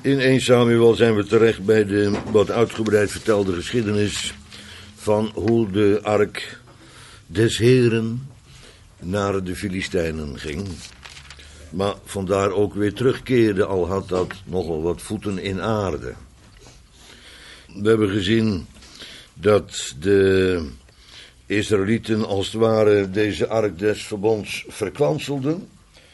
In 1 Samuel zijn we terecht bij de wat uitgebreid vertelde geschiedenis van hoe de ark des Heren naar de Filistijnen ging. Maar vandaar ook weer terugkeerde, al had dat nogal wat voeten in aarde. We hebben gezien dat de Israëlieten als het ware deze ark des verbonds verkwanselden.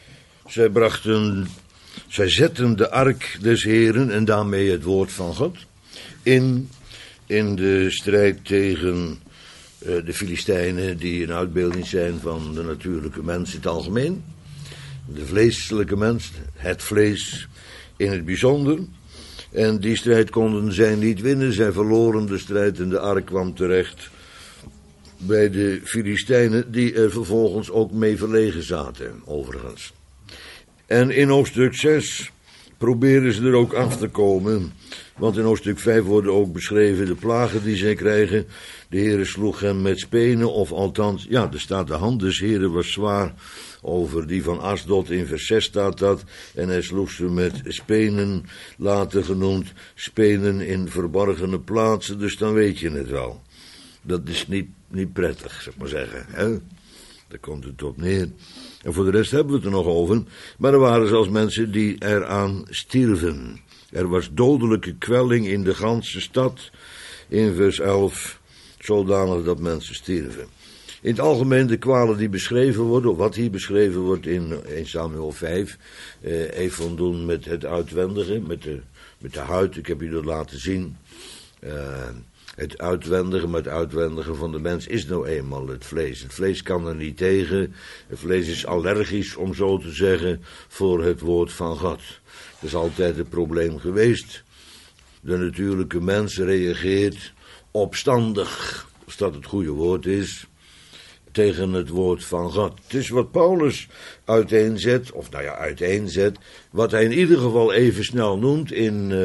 Zij zetten de ark des Heren en daarmee het woord van God in de strijd tegen de Filistijnen, die een uitbeelding zijn van de natuurlijke mens in het algemeen. De vleeselijke mens, het vlees in het bijzonder. En die strijd konden zij niet winnen, zij verloren de strijd en de ark kwam terecht bij de Filistijnen, die er vervolgens ook mee verlegen zaten, overigens. En in hoofdstuk 6 proberen ze er ook af te komen, want in hoofdstuk 5 worden ook beschreven de plagen die zij krijgen. De Heere sloeg hem met spenen, of althans, ja, er staat de hand des Heere was zwaar over die van Asdod, in vers 6 staat dat, en hij sloeg ze met spenen, later genoemd, spenen in verborgene plaatsen, dus dan weet je het wel. Dat is niet prettig, zeg maar zeggen, hè? Daar komt het op neer. En voor de rest hebben we het er nog over, maar er waren zelfs mensen die eraan stierven. Er was dodelijke kwelling in de ganse stad, in vers 11, zodanig dat mensen stierven. In het algemeen de kwalen die beschreven worden, of wat hier beschreven wordt in 1 Samuel 5, heeft van doen met het uitwendige, met de huid, ik heb je dat laten zien. Het uitwendige van de mens is nou eenmaal het vlees. Het vlees kan er niet tegen. Het vlees is allergisch, om zo te zeggen, voor het woord van God. Dat is altijd het probleem geweest. De natuurlijke mens reageert opstandig, als dat het goede woord is, tegen het woord van God. Het is wat Paulus uiteenzet, wat hij in ieder geval even snel noemt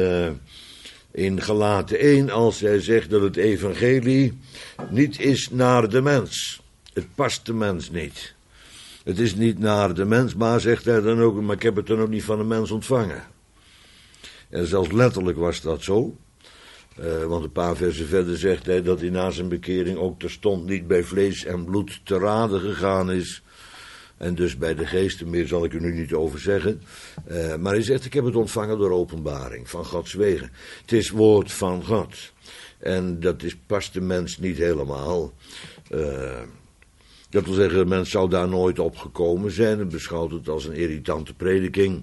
in Galaten 1, als hij zegt dat het evangelie niet is naar de mens. Het past de mens niet. Het is niet naar de mens, maar zegt hij dan ook, maar ik heb het dan ook niet van de mens ontvangen. En zelfs letterlijk was dat zo. Want een paar versen verder zegt hij dat hij na zijn bekering ook terstond niet bij vlees en bloed te rade gegaan is. En dus bij de geesten, meer zal ik er nu niet over zeggen. Maar hij zegt, ik heb het ontvangen door openbaring van Gods wegen. Het is woord van God. En dat past de mens niet helemaal. Dat wil zeggen, de mens zou daar nooit op gekomen zijn en beschouwt het als een irritante prediking.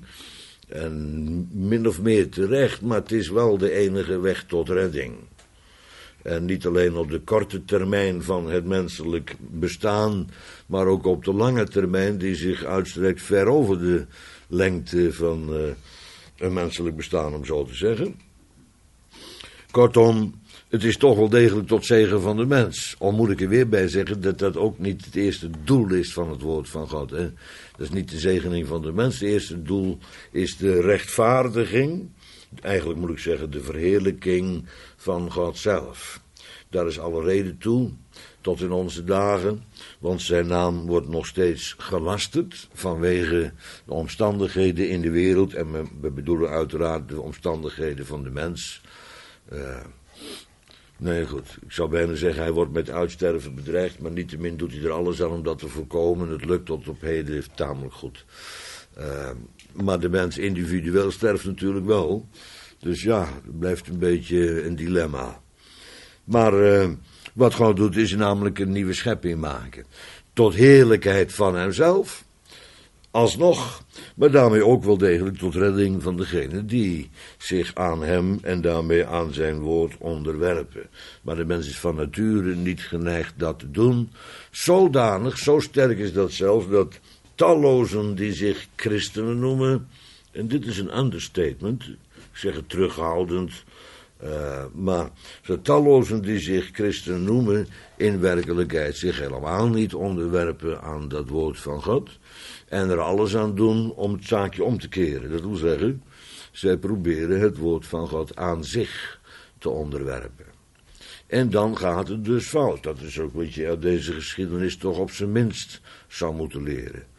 En min of meer terecht, maar het is wel de enige weg tot redding. En niet alleen op de korte termijn van het menselijk bestaan, maar ook op de lange termijn die zich uitstrekt ver over de lengte van een menselijk bestaan, om zo te zeggen. Kortom, het is toch wel degelijk tot zegen van de mens. Al moet ik er weer bij zeggen dat dat ook niet het eerste doel is van het woord van God. Hè? Dat is niet de zegening van de mens. Het eerste doel is de rechtvaardiging. Eigenlijk moet ik zeggen de verheerlijking van God zelf. Daar is alle reden toe, tot in onze dagen, want zijn naam wordt nog steeds gelasterd vanwege de omstandigheden in de wereld. En we bedoelen uiteraard de omstandigheden van de mens. Nee, goed, ik zou bijna zeggen, hij wordt met uitsterven bedreigd, maar niettemin doet hij er alles aan om dat te voorkomen. Het lukt tot op heden tamelijk goed. Maar de mens individueel sterft natuurlijk wel. Dus ja, het blijft een beetje een dilemma. Maar wat God doet is namelijk een nieuwe schepping maken. Tot heerlijkheid van hemzelf, alsnog, maar daarmee ook wel degelijk tot redding van degene die zich aan hem en daarmee aan zijn woord onderwerpen. Maar de mens is van nature niet geneigd dat te doen. Zodanig, zo sterk is dat zelfs, dat tallozen die zich christenen noemen, en dit is een understatement, ik zeg het terughoudend, maar de tallozen die zich christen noemen, in werkelijkheid zich helemaal niet onderwerpen aan dat woord van God en er alles aan doen om het zaakje om te keren. Dat wil zeggen, zij proberen het woord van God aan zich te onderwerpen. En dan gaat het dus fout. Dat is ook wat je uit deze geschiedenis toch op zijn minst zou moeten leren.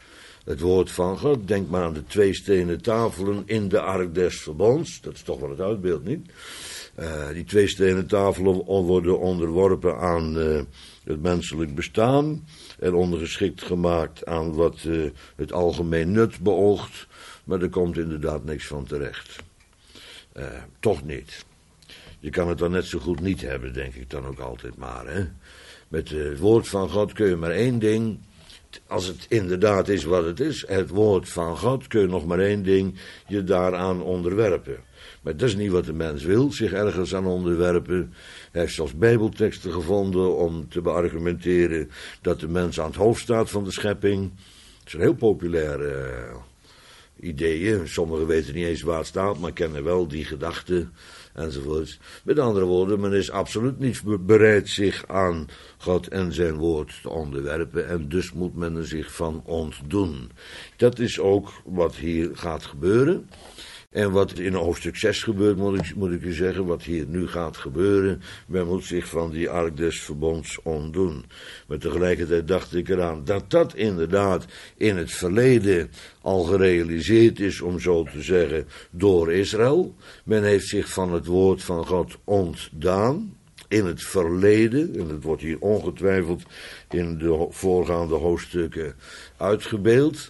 Het woord van God, denk maar aan de 2 stenen tafelen in de ark des verbonds. Dat is toch wel het uitbeeld, niet? Die 2 stenen tafelen worden onderworpen aan het menselijk bestaan en ondergeschikt gemaakt aan wat het algemeen nut beoogt, maar er komt inderdaad niks van terecht. Toch niet. Je kan het dan net zo goed niet hebben, denk ik dan ook altijd maar. Hè? Met het woord van God kun je maar één ding, als het inderdaad is wat het is, het woord van God, kun je nog maar één ding je daaraan onderwerpen. Maar dat is niet wat de mens wil, zich ergens aan onderwerpen. Hij heeft zelfs bijbelteksten gevonden om te beargumenteren dat de mens aan het hoofd staat van de schepping. Dat is een heel populair idee. Sommigen weten niet eens waar het staat, maar kennen wel die gedachten enzovoorts. Met andere woorden, men is absoluut niet bereid zich aan God en zijn woord te onderwerpen en dus moet men er zich van ontdoen. Dat is ook wat hier gaat gebeuren. En wat in hoofdstuk 6 gebeurt, moet ik u zeggen, wat hier nu gaat gebeuren, men moet zich van die ark des verbonds ontdoen. Maar tegelijkertijd dacht ik eraan dat inderdaad in het verleden al gerealiseerd is, om zo te zeggen, door Israël. Men heeft zich van het woord van God ontdaan. In het verleden, en dat wordt hier ongetwijfeld in de voorgaande hoofdstukken uitgebeeld.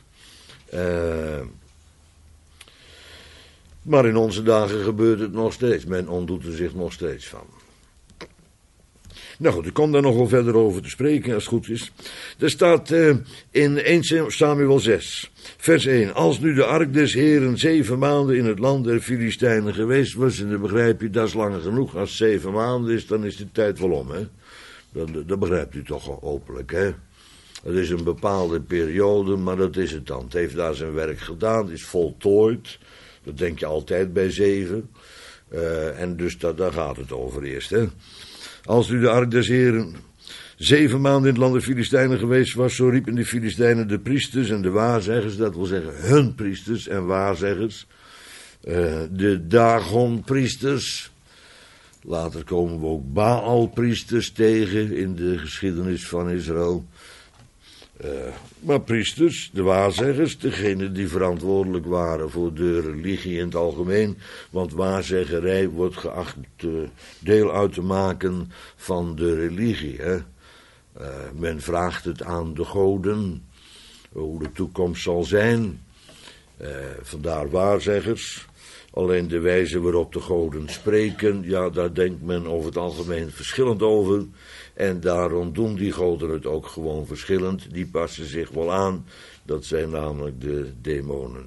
Maar in onze dagen gebeurt het nog steeds. Men ontdoet er zich nog steeds van. Nou goed, ik kom daar nog wel verder over te spreken, als het goed is. Er staat in 1 Samuel 6, vers 1. Als nu de ark des Heren 7 maanden in het land der Filistijnen geweest was, en dan begrijp je, dat is lang genoeg. Als 7 maanden is, dan is de tijd wel om, hè. Dat begrijpt u toch hopelijk, hè. Het is een bepaalde periode, maar dat is het dan. Het heeft daar zijn werk gedaan, het is voltooid. Dat denk je altijd bij 7. En dus daar gaat het over eerst, hè. Als nu de ark des Heren 7 maanden in het land der Filistijnen geweest was, zo riepen de Filistijnen de priesters en de waarzeggers, dat wil zeggen hun priesters en waarzeggers, de Dagon-priesters. Later komen we ook Baal-priesters tegen in de geschiedenis van Israël. Maar priesters, de waarzeggers, degenen die verantwoordelijk waren voor de religie in het algemeen, want waarzeggerij wordt geacht deel uit te maken van de religie. Hè? Men vraagt het aan de goden, hoe de toekomst zal zijn, vandaar waarzeggers. Alleen de wijze waarop de goden spreken, ja, daar denkt men over het algemeen verschillend over. En daarom doen die goden het ook gewoon verschillend. Die passen zich wel aan. Dat zijn namelijk de demonen.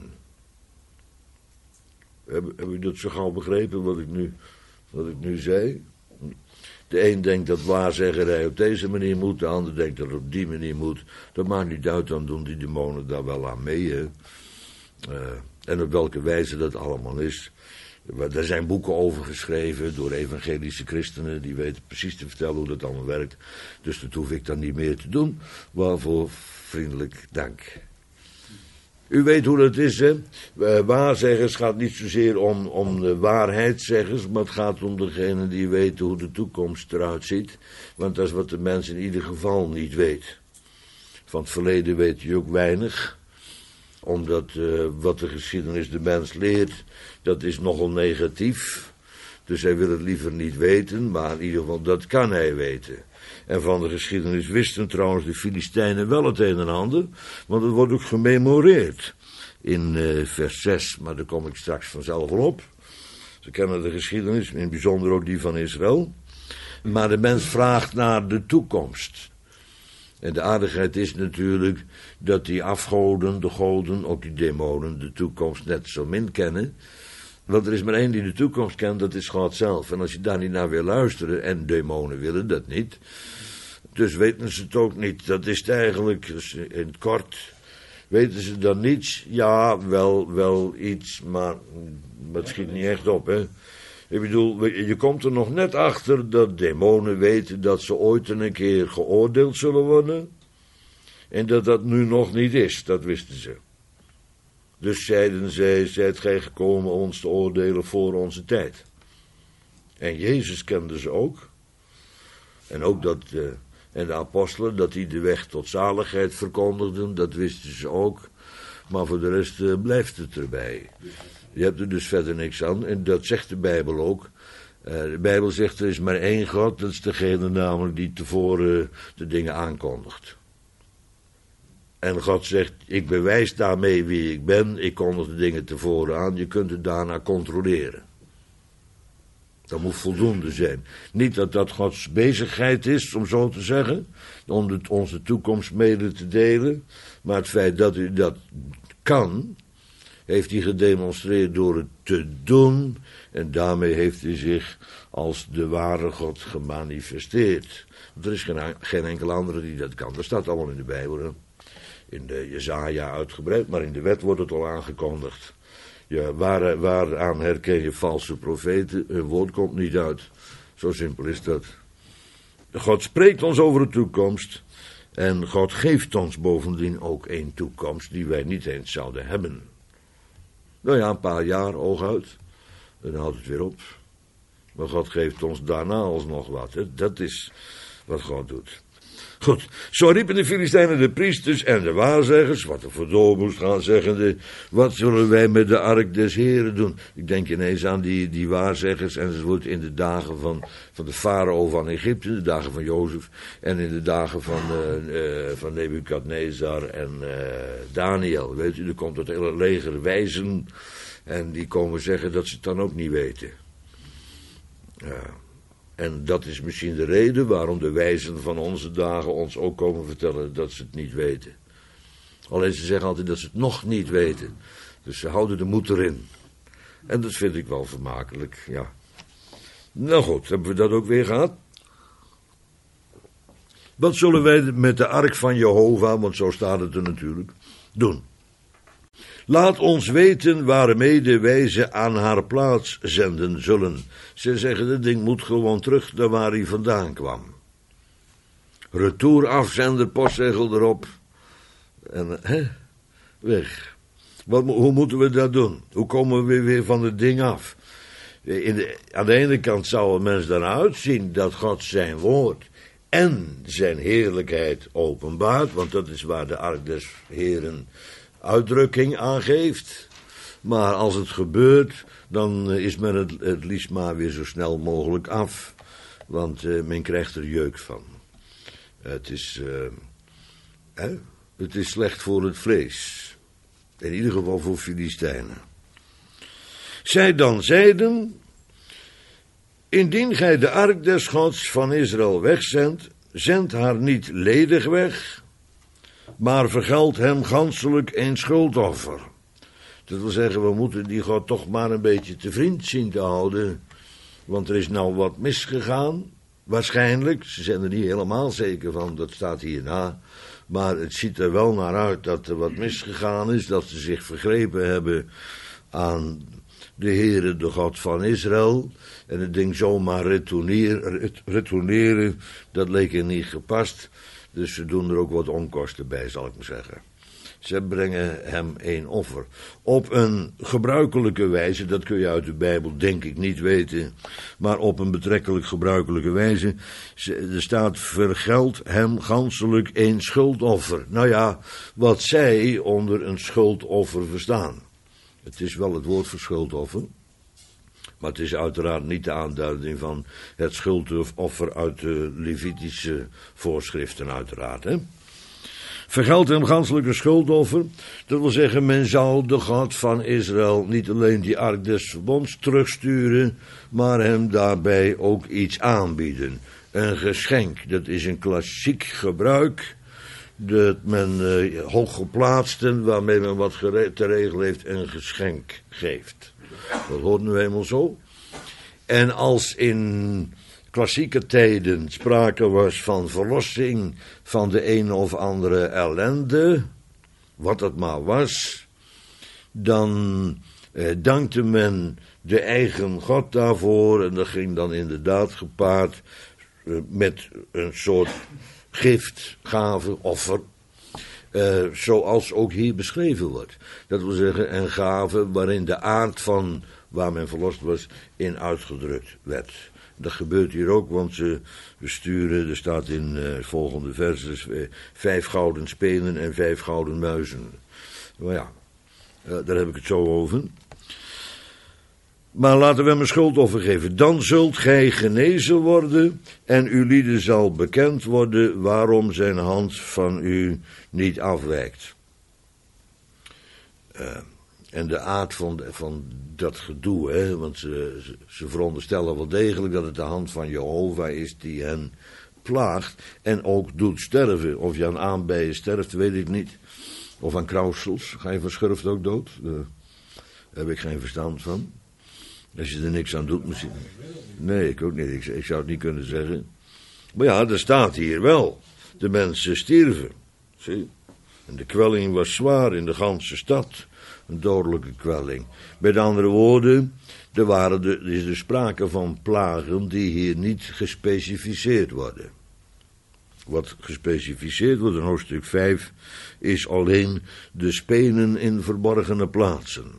Heb u dat zo gauw begrepen wat ik nu zei? De een denkt dat waarzeggerij op deze manier moet. De ander denkt dat het op die manier moet. Dat maakt niet uit, dan doen die demonen daar wel aan mee. Hè? En op welke wijze dat allemaal is. Er zijn boeken over geschreven door evangelische christenen. Die weten precies te vertellen hoe dat allemaal werkt. Dus dat hoef ik dan niet meer te doen. Waarvoor vriendelijk dank. U weet hoe dat is, hè. Waarzeggers gaat niet zozeer om de waarheidszeggers, maar het gaat om degene die weten hoe de toekomst eruit ziet. Want dat is wat de mens in ieder geval niet weet. Van het verleden weet hij ook weinig. Omdat wat de geschiedenis de mens leert, dat is nogal negatief. Dus hij wil het liever niet weten, maar in ieder geval dat kan hij weten. En van de geschiedenis wisten trouwens de Filistijnen wel het een en ander, want het wordt ook gememoreerd in vers 6, maar daar kom ik straks vanzelf wel op. Ze kennen de geschiedenis, in het bijzonder ook die van Israël. Maar de mens vraagt naar de toekomst. En de aardigheid is natuurlijk dat die afgoden, de goden, ook die demonen, de toekomst net zo min kennen. Want er is maar één die de toekomst kent, dat is God zelf. En als je daar niet naar wil luisteren, en demonen willen dat niet, dus weten ze het ook niet. Dat is het eigenlijk, dus in het kort, weten ze dan niets? Ja, wel iets, maar het schiet niet echt op, hè. Ik bedoel, je komt er nog net achter dat demonen weten dat ze ooit een keer geoordeeld zullen worden. En dat dat nu nog niet is, dat wisten ze. Dus zeiden zij, zijt gij gekomen ons te oordelen voor onze tijd. En Jezus kenden ze ook. En ook en de apostelen, dat die de weg tot zaligheid verkondigden, dat wisten ze ook. Maar voor de rest blijft het erbij. Je hebt er dus verder niks aan. En dat zegt de Bijbel ook. De Bijbel zegt er is maar één God. Dat is degene namelijk die tevoren de dingen aankondigt. En God zegt, ik bewijs daarmee wie ik ben. Ik kondig de dingen tevoren aan. Je kunt het daarna controleren. Dat moet voldoende zijn. Niet dat dat Gods bezigheid is, om zo te zeggen. Om onze toekomst mede te delen. Maar het feit dat u dat kan, heeft hij gedemonstreerd door het te doen. En daarmee heeft hij zich als de ware God gemanifesteerd. Want er is geen enkele andere die dat kan. Dat staat allemaal in de Bijbel. Hè? In de Jesaja uitgebreid, maar in de wet wordt het al aangekondigd. Ja, waaraan herken je valse profeten? Hun woord komt niet uit. Zo simpel is dat. God spreekt ons over de toekomst. En God geeft ons bovendien ook een toekomst die wij niet eens zouden hebben. Nou ja, een paar jaar, ooguit. En dan houdt het weer op. Maar God geeft ons daarna alsnog wat. Hè? Dat is wat God doet. Goed, zo riepen de Filistijnen de priesters en de waarzeggers, wat er voor dood moest gaan, zeggende, wat zullen wij met de ark des Heren doen? Ik denk ineens aan die waarzeggers enzovoort in de dagen van de farao van Egypte, de dagen van Jozef, en in de dagen van Nebukadnezar en Daniel. Weet u, er komt het hele leger wijzen en die komen zeggen dat ze het dan ook niet weten. Ja. En dat is misschien de reden waarom de wijzen van onze dagen ons ook komen vertellen dat ze het niet weten. Alleen ze zeggen altijd dat ze het nog niet weten. Dus ze houden de moed erin. En dat vind ik wel vermakelijk, ja. Nou goed, hebben we dat ook weer gehad? Wat zullen wij met de ark van Jehovah, want zo staat het er natuurlijk, doen? Laat ons weten waarmede wij ze aan haar plaats zenden zullen. Ze zeggen, dit ding moet gewoon terug naar waar hij vandaan kwam. Retour afzender, postzegel erop. En, weg. Hoe moeten we dat doen? Hoe komen we weer van het ding af? Aan de ene kant zou een mens daaruit zien dat God zijn woord en zijn heerlijkheid openbaart, want dat is waar de ark des Heren uitdrukking aangeeft. Maar als het gebeurt, dan is men het liefst maar weer zo snel mogelijk af. Want men krijgt er jeuk van. Het is slecht voor het vlees. In ieder geval voor Filistijnen. Zij dan zeiden, indien gij de ark des Gods van Israël wegzendt, zend haar niet ledig weg, maar vergeld hem ganselijk een schuldoffer. Dat wil zeggen, we moeten die God toch maar een beetje te vriend zien te houden. Want er is nou wat misgegaan, waarschijnlijk. Ze zijn er niet helemaal zeker van, dat staat hierna. Maar het ziet er wel naar uit dat er wat misgegaan is. Dat ze zich vergrepen hebben aan de Heere, de God van Israël. En het ding zomaar retourneren, dat leek er niet gepast. Dus ze doen er ook wat onkosten bij, zal ik maar zeggen. Ze brengen hem een offer. Op een gebruikelijke wijze, dat kun je uit de Bijbel denk ik niet weten, maar op een betrekkelijk gebruikelijke wijze. Er staat, vergeld hem ganselijk een schuldoffer. Nou ja, wat zij onder een schuldoffer verstaan. Het is wel het woord voor schuldoffer. Maar het is uiteraard niet de aanduiding van het schuldoffer uit de Levitische voorschriften uiteraard, hè. Vergeld hem ganselijk een schuldoffer. Dat wil zeggen, men zou de God van Israël niet alleen die ark des verbonds terugsturen, maar hem daarbij ook iets aanbieden. Een geschenk, dat is een klassiek gebruik, dat men hooggeplaatsten, waarmee men wat te regelen heeft, een geschenk geeft. Dat hoort nu eenmaal zo. En als in klassieke tijden sprake was van verlossing van de een of andere ellende, wat het maar was, dan dankte men de eigen God daarvoor, en dat ging dan inderdaad gepaard met een soort gift, gave, offer, zoals ook hier beschreven wordt. Dat wil zeggen een gave waarin de aard van waar men verlost was in uitgedrukt werd. Dat gebeurt hier ook, want we sturen, er staat in volgende verses, 5 gouden spenen en 5 gouden muizen. Maar ja, Daar heb ik het zo over. Maar laten we hem een schuldoffer geven. Dan zult gij genezen worden en uw lieden zal bekend worden waarom zijn hand van u niet afwijkt. En de aard van dat gedoe, hè, want ze veronderstellen wel degelijk dat het de hand van Jehovah is die hen plaagt en ook doet sterven. Of je aan aanbijen sterft, weet ik niet. Of aan krausels, ga je van schurft ook dood? Daar heb ik geen verstand van. Als je er niks aan doet misschien. Nee, ik ook niet, ik zou het niet kunnen zeggen. Maar ja, er staat hier wel. De mensen stierven. Zie? En de kwelling was zwaar in de ganse stad. Een dodelijke kwelling. Met andere woorden, er is er sprake van plagen die hier niet gespecificeerd worden. Wat gespecificeerd wordt in hoofdstuk 5 is alleen de spenen in verborgene plaatsen.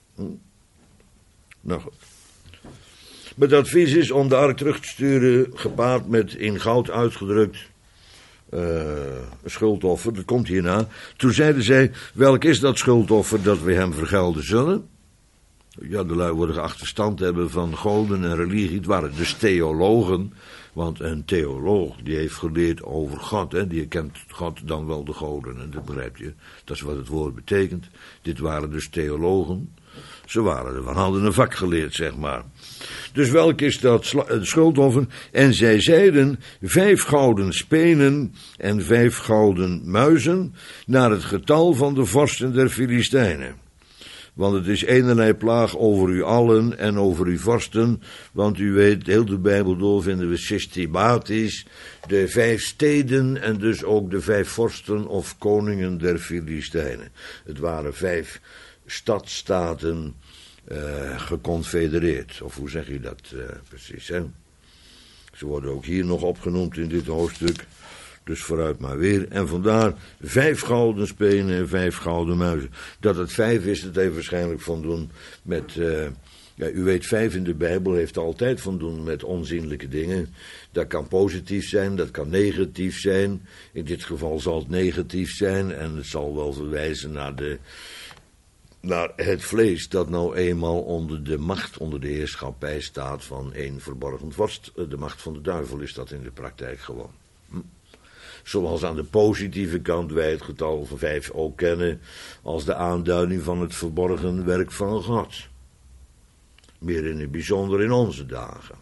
Nou goed. Het advies is om de ark terug te sturen, gepaard met in goud uitgedrukt schuldoffer. Dat komt hierna. Toen zeiden zij, welk is dat schuldoffer dat we hem vergelden zullen? Ja, de lui worden geacht verstand hebben van goden en religie. Het waren dus theologen. Want een theoloog die heeft geleerd over God. Hè, die kent God dan wel de goden. En dat begrijp je. Dat is wat het woord betekent. Dit waren dus theologen. Ze hadden een vak geleerd, zeg maar. Dus welk is dat schuldoffer? En zij zeiden 5 gouden spenen en 5 gouden muizen naar het getal van de vorsten der Filistijnen. Want het is eenerlei plaag over u allen en over uw vorsten. Want u weet, heel de Bijbel door vinden we systematisch de 5 steden en dus ook de 5 vorsten of koningen der Filistijnen. Het waren 5 stadstaten geconfedereerd. Of hoe zeg je dat precies, hè? Ze worden ook hier nog opgenoemd in dit hoofdstuk. Dus vooruit maar weer. En vandaar 5 gouden spenen en 5 gouden muizen. Dat het 5 is, dat heeft waarschijnlijk van doen met... ja, u weet, 5 in de Bijbel heeft altijd van doen met onzienlijke dingen. Dat kan positief zijn, dat kan negatief zijn. In dit geval zal het negatief zijn. En het zal wel verwijzen naar het vlees dat nou eenmaal onder de macht, onder de heerschappij staat van één verborgen vorst. De macht van de duivel is dat in de praktijk gewoon. Zoals aan de positieve kant wij het getal van 5 ook kennen als de aanduiding van het verborgen werk van God. Meer in het bijzonder in onze dagen.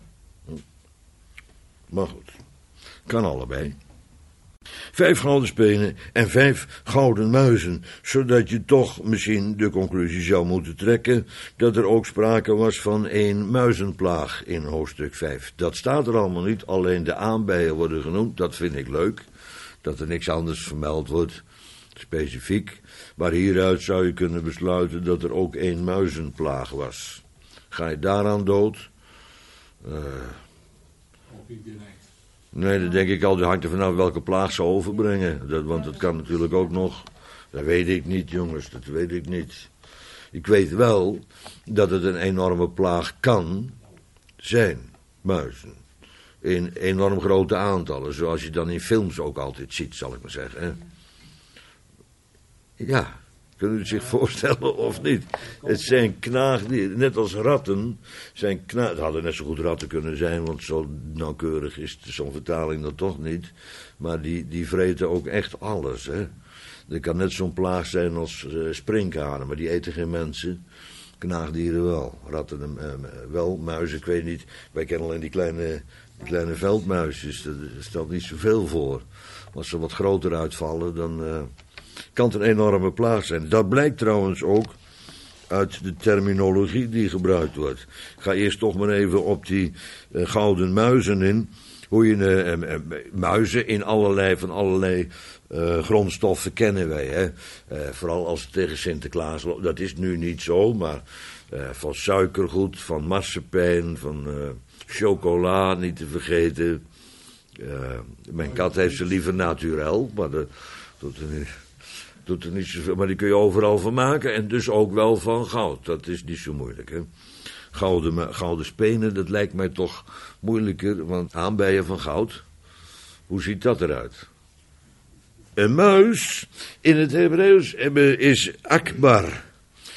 Maar goed, kan allebei. 5 gouden spenen en 5 gouden muizen, zodat je toch misschien de conclusie zou moeten trekken dat er ook sprake was van 1 muizenplaag in hoofdstuk 5. Dat staat er allemaal niet, alleen de aanbijen worden genoemd, dat vind ik leuk, dat er niks anders vermeld wordt, specifiek, maar hieruit zou je kunnen besluiten dat er ook 1 muizenplaag was. Ga je daaraan dood? Nee, dat denk ik al, dat hangt er vanaf welke plaag ze overbrengen. Want dat kan natuurlijk ook nog. Dat weet ik niet, jongens, dat weet ik niet. Ik weet wel dat het een enorme plaag kan zijn, muizen. In enorm grote aantallen, zoals je dan in films ook altijd ziet, zal ik maar zeggen. Hè? Ja, kunnen u het zich voorstellen of niet? Het zijn knaagdieren, net als ratten. Het hadden net zo goed ratten kunnen zijn, want zo nauwkeurig is zo'n vertaling dan toch niet. Maar die vreten ook echt alles. Hè? Er kan net zo'n plaag zijn als sprinkhanen, maar die eten geen mensen. Knaagdieren wel, ratten wel, muizen, ik weet niet. Wij kennen alleen die kleine veldmuisjes, dat stelt niet zoveel voor. Als ze wat groter uitvallen, dan kan het een enorme plaag zijn. Dat blijkt trouwens ook uit de terminologie die gebruikt wordt. Ik ga eerst toch maar even op die gouden muizen in. Hoe je muizen in allerlei grondstoffen kennen wij. Hè? Vooral als het tegen Sinterklaas loopt. Dat is nu niet zo, maar van suikergoed, van marsepein, van chocola, niet te vergeten. Mijn kat heeft ze liever naturel, maar dat doet er niet zoveel. Maar die kun je overal van maken en dus ook wel van goud. Dat is niet zo moeilijk, hè. Gouden spenen, dat lijkt mij toch moeilijker, want aanbijen van goud, hoe ziet dat eruit? Een muis in het Hebreeuws is akbar.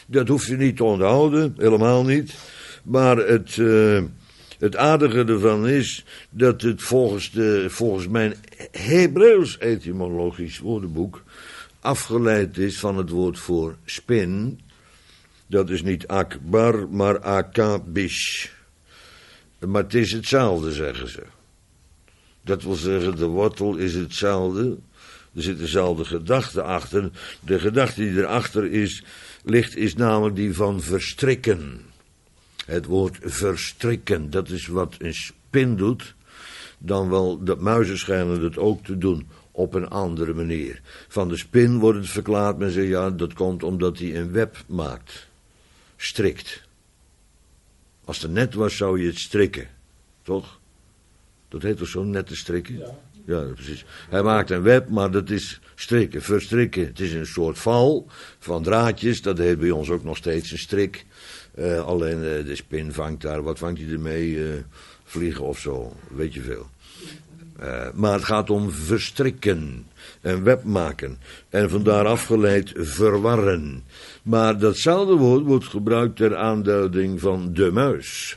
Dat hoeft u niet te onthouden, helemaal niet. Maar het aardige ervan is dat het volgens mijn Hebreeuws etymologisch woordenboek afgeleid is van het woord voor spin. Dat is niet akbar, maar akabish. Maar het is hetzelfde, zeggen ze. Dat wil zeggen, de wortel is hetzelfde. Er zit dezelfde gedachte achter. De gedachte die erachter ligt, is namelijk die van verstrikken. Het woord verstrikken, dat is wat een spin doet. Dan wel, de muizen schijnen het ook te doen, op een andere manier. Van de spin wordt het verklaard, men zegt, ja, dat komt omdat hij een web maakt. Strikt. Als het net was, zou je het strikken. Toch? Dat heet toch zo, net te strikken? Ja. Ja, precies. Hij maakt een web, maar dat is strikken, verstrikken. Het is een soort val van draadjes, dat heet bij ons ook nog steeds een strik. Alleen de spin vangt daar, wat vangt hij ermee? Vliegen of zo, weet je veel. Maar het gaat om verstrikken, een web maken. En vandaar afgeleid verwarren. Maar datzelfde woord wordt gebruikt ter aanduiding van de muis.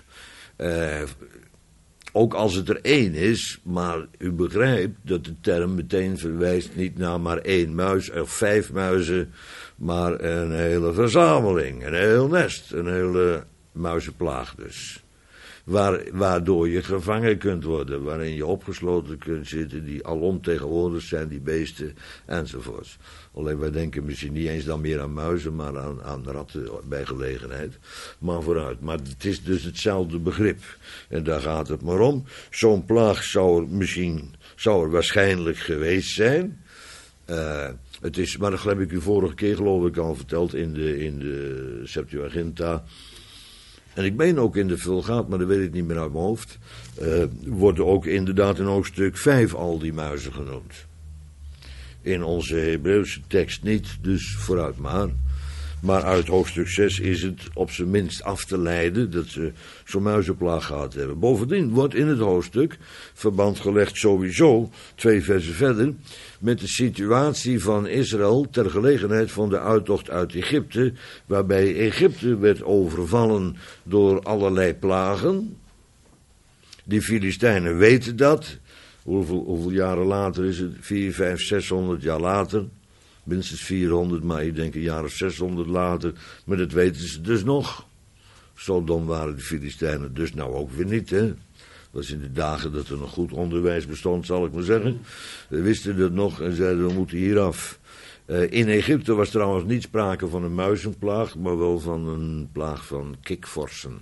Ook als het er één is, maar u begrijpt dat de term meteen verwijst niet naar maar één muis of 5 muizen, maar een hele verzameling, een heel nest, een hele muizenplaag dus. Waardoor je gevangen kunt worden, waarin je opgesloten kunt zitten, die alomtegenwoordig zijn, die beesten, enzovoorts. Alleen wij denken misschien niet eens dan meer aan muizen, maar aan ratten bij gelegenheid. Maar vooruit, maar het is dus hetzelfde begrip. En daar gaat het maar om. Zo'n plaag zou er waarschijnlijk geweest zijn. Het is, maar dat heb ik u vorige keer geloof ik al verteld in de Septuaginta. En ik meen ook in de Vulgaat, maar dat weet ik niet meer uit mijn hoofd. Worden ook inderdaad in hoofdstuk 5 al die muizen genoemd. In onze Hebreeuwse tekst niet, dus vooruit maar. Maar uit hoofdstuk 6 is het op zijn minst af te leiden dat ze zo'n muizenplaag gehad hebben. Bovendien wordt in het hoofdstuk verband gelegd sowieso, 2 versen verder, met de situatie van Israël ter gelegenheid van de uittocht uit Egypte, waarbij Egypte werd overvallen door allerlei plagen. Die Filistijnen weten dat. Hoeveel jaren later is het? 400, 500, 600 jaar later. Minstens 400, maar ik denk een jaar of 600 later. Maar dat weten ze dus nog. Zo dom waren de Filistijnen dus nou ook weer niet, hè. Dat was in de dagen dat er nog goed onderwijs bestond, zal ik maar zeggen. We wisten dat nog en zeiden we moeten hier af. In Egypte was trouwens niet sprake van een muizenplaag, maar wel van een plaag van kikvorsen.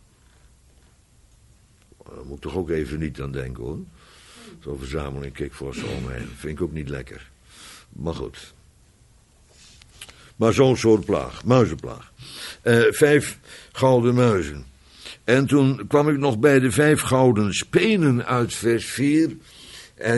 Daar moet ik toch ook even niet aan denken, hoor. Zo'n verzameling kikvorsen omheen. Vind ik ook niet lekker. Maar goed. Maar zo'n soort plaag, muizenplaag. 5 gouden muizen. En toen kwam ik nog bij de 5 gouden spenen uit vers 4. En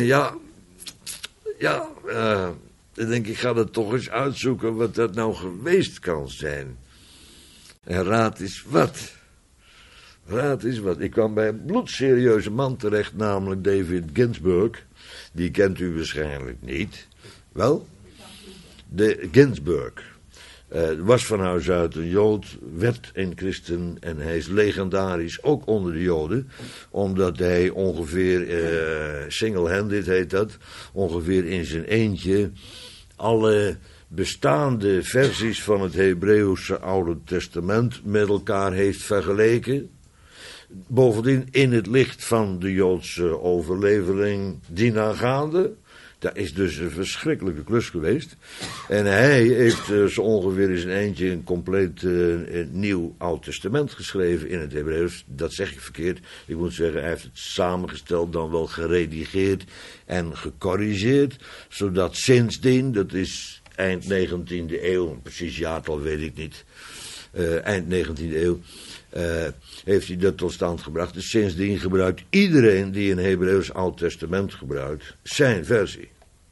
dan denk ik, ga dat toch eens uitzoeken wat dat nou geweest kan zijn. En raad eens wat. Raad eens wat. Ik kwam bij een bloedserieuze man terecht, namelijk David Ginsburg. Die kent u waarschijnlijk niet. Wel? De Ginsburg. Was van huis uit een Jood, werd een christen en hij is legendarisch ook onder de Joden, omdat hij ongeveer, single-handed heet dat, ongeveer in zijn eentje alle bestaande versies van het Hebreeuwse Oude Testament met elkaar heeft vergeleken. Bovendien in het licht van de Joodse overlevering dienaangaande. Dat is dus een verschrikkelijke klus geweest. En hij heeft zo ongeveer in zijn eentje een compleet nieuw Oud Testament geschreven in het Hebreeuws. Dat zeg ik verkeerd. Ik moet zeggen, hij heeft het samengesteld, dan wel geredigeerd en gecorrigeerd. Zodat sindsdien, dat is eind 19e eeuw, precies jaartal weet ik niet, eind 19e eeuw, heeft hij dat tot stand gebracht. Dus sindsdien gebruikt iedereen die een Hebreeuws Oud Testament gebruikt zijn versie.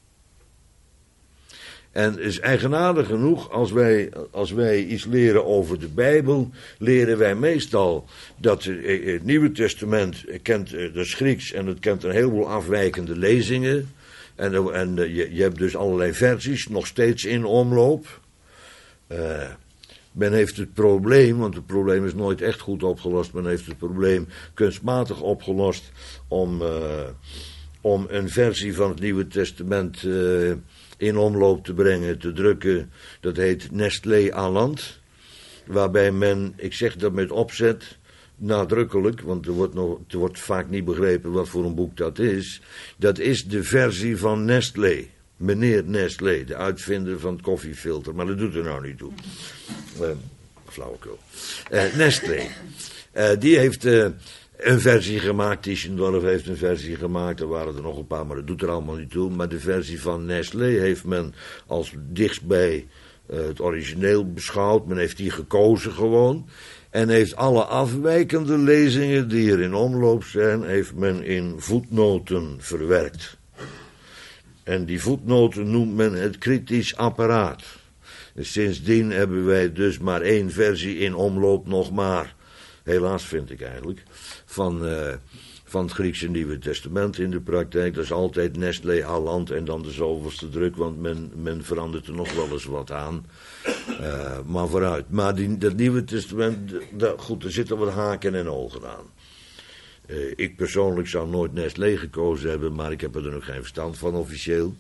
En het is eigenaardig genoeg, als wij iets leren over de Bijbel, leren wij meestal dat het Nieuwe Testament kent dus Grieks en het kent een heleboel afwijkende lezingen. En je hebt dus allerlei versies nog steeds in omloop. Men heeft het probleem, want het probleem is nooit echt goed opgelost, men heeft het probleem kunstmatig opgelost om een versie van het Nieuwe Testament in omloop te brengen, te drukken. Dat heet Nestlé Aland, waarbij men, ik zeg dat met opzet, nadrukkelijk, want er wordt vaak niet begrepen wat voor een boek dat is. Dat is de versie van Nestlé. Meneer Nestlé, de uitvinder van het koffiefilter. Maar dat doet er nou niet toe. Flauwekul. Nestlé. Die heeft een versie gemaakt. Tischendorf heeft een versie gemaakt. Er waren er nog een paar, maar dat doet er allemaal niet toe. Maar de versie van Nestlé heeft men als dichtstbij het origineel beschouwd. Men heeft die gekozen gewoon. En heeft alle afwijkende lezingen die er in omloop zijn, heeft men in voetnoten verwerkt. En die voetnoten noemt men het kritisch apparaat. En sindsdien hebben wij dus maar één versie in omloop nog maar. Helaas vind ik eigenlijk. Van het Griekse Nieuwe Testament in de praktijk. Dat is altijd Nestlé Aland en dan de zoveelste druk. Want men verandert er nog wel eens wat aan. Maar vooruit. Maar dat Nieuwe Testament, goed, er zitten wat haken en ogen aan. Ik persoonlijk zou nooit Nestlé gekozen hebben, maar ik heb er nog geen verstand van officieel.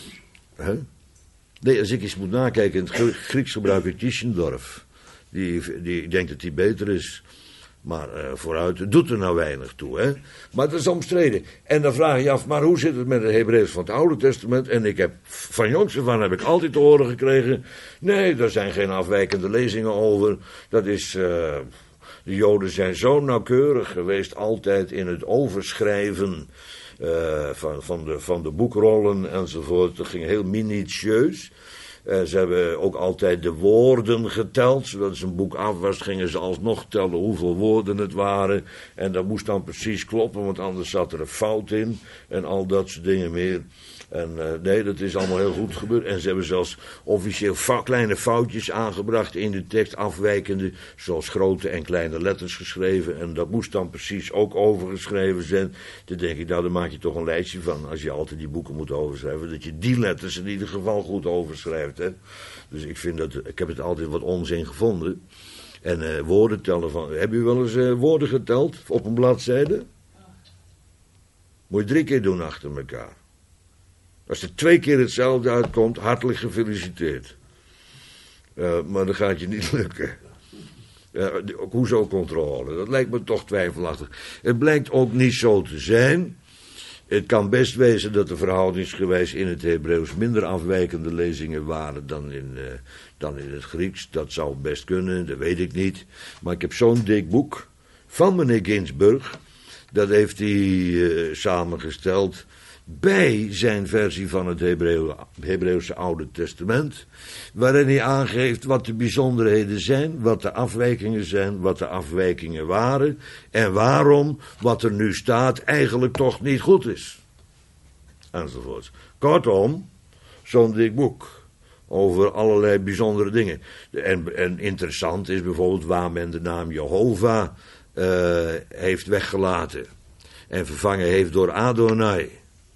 Nee, als ik eens moet nakijken, in het Grieks gebruik ik Tischendorf. Die denkt dat die beter is. Maar vooruit, het doet er nou weinig toe, hè. Maar dat is omstreden. En dan vraag je je af, maar hoe zit het met het Hebreeuws van het Oude Testament? En ik heb, van jongs af aan heb ik altijd te horen gekregen, nee, daar zijn geen afwijkende lezingen over. Dat is, de Joden zijn zo nauwkeurig geweest altijd in het overschrijven van de boekrollen enzovoort. Dat ging heel minutieus. Ze hebben ook altijd de woorden geteld. Zodat ze een boek af was, gingen ze alsnog tellen hoeveel woorden het waren. En dat moest dan precies kloppen, want anders zat er een fout in. En al dat soort dingen meer. En nee, dat is allemaal heel goed gebeurd. En ze hebben zelfs officieel kleine foutjes aangebracht in de tekst, afwijkende, zoals grote en kleine letters geschreven. En dat moest dan precies ook overgeschreven zijn. Dan denk ik, nou, dan maak je toch een lijstje van, als je altijd die boeken moet overschrijven, dat je die letters in ieder geval goed overschrijft. Hè? Dus ik heb het altijd wat onzin gevonden. En woorden tellen van, heb u wel eens woorden geteld op een bladzijde? Moet je 3 keer doen achter elkaar. Als er 2 keer hetzelfde uitkomt, hartelijk gefeliciteerd. Maar dat gaat je niet lukken. Hoezo controle? Dat lijkt me toch twijfelachtig. Het blijkt ook niet zo te zijn. Het kan best wezen dat er verhoudingsgewijs in het Hebreeuws minder afwijkende lezingen waren dan in het Grieks. Dat zou best kunnen, dat weet ik niet. Maar ik heb zo'n dik boek van meneer Ginsburg. Dat heeft hij samengesteld bij zijn versie van het Hebreeuwse Oude Testament, waarin hij aangeeft wat de bijzonderheden zijn, wat de afwijkingen zijn, wat de afwijkingen waren, en waarom wat er nu staat eigenlijk toch niet goed is. Enzovoorts. Kortom, zo'n dik boek over allerlei bijzondere dingen. En interessant is bijvoorbeeld waar men de naam Jehovah heeft weggelaten en vervangen heeft door Adonai.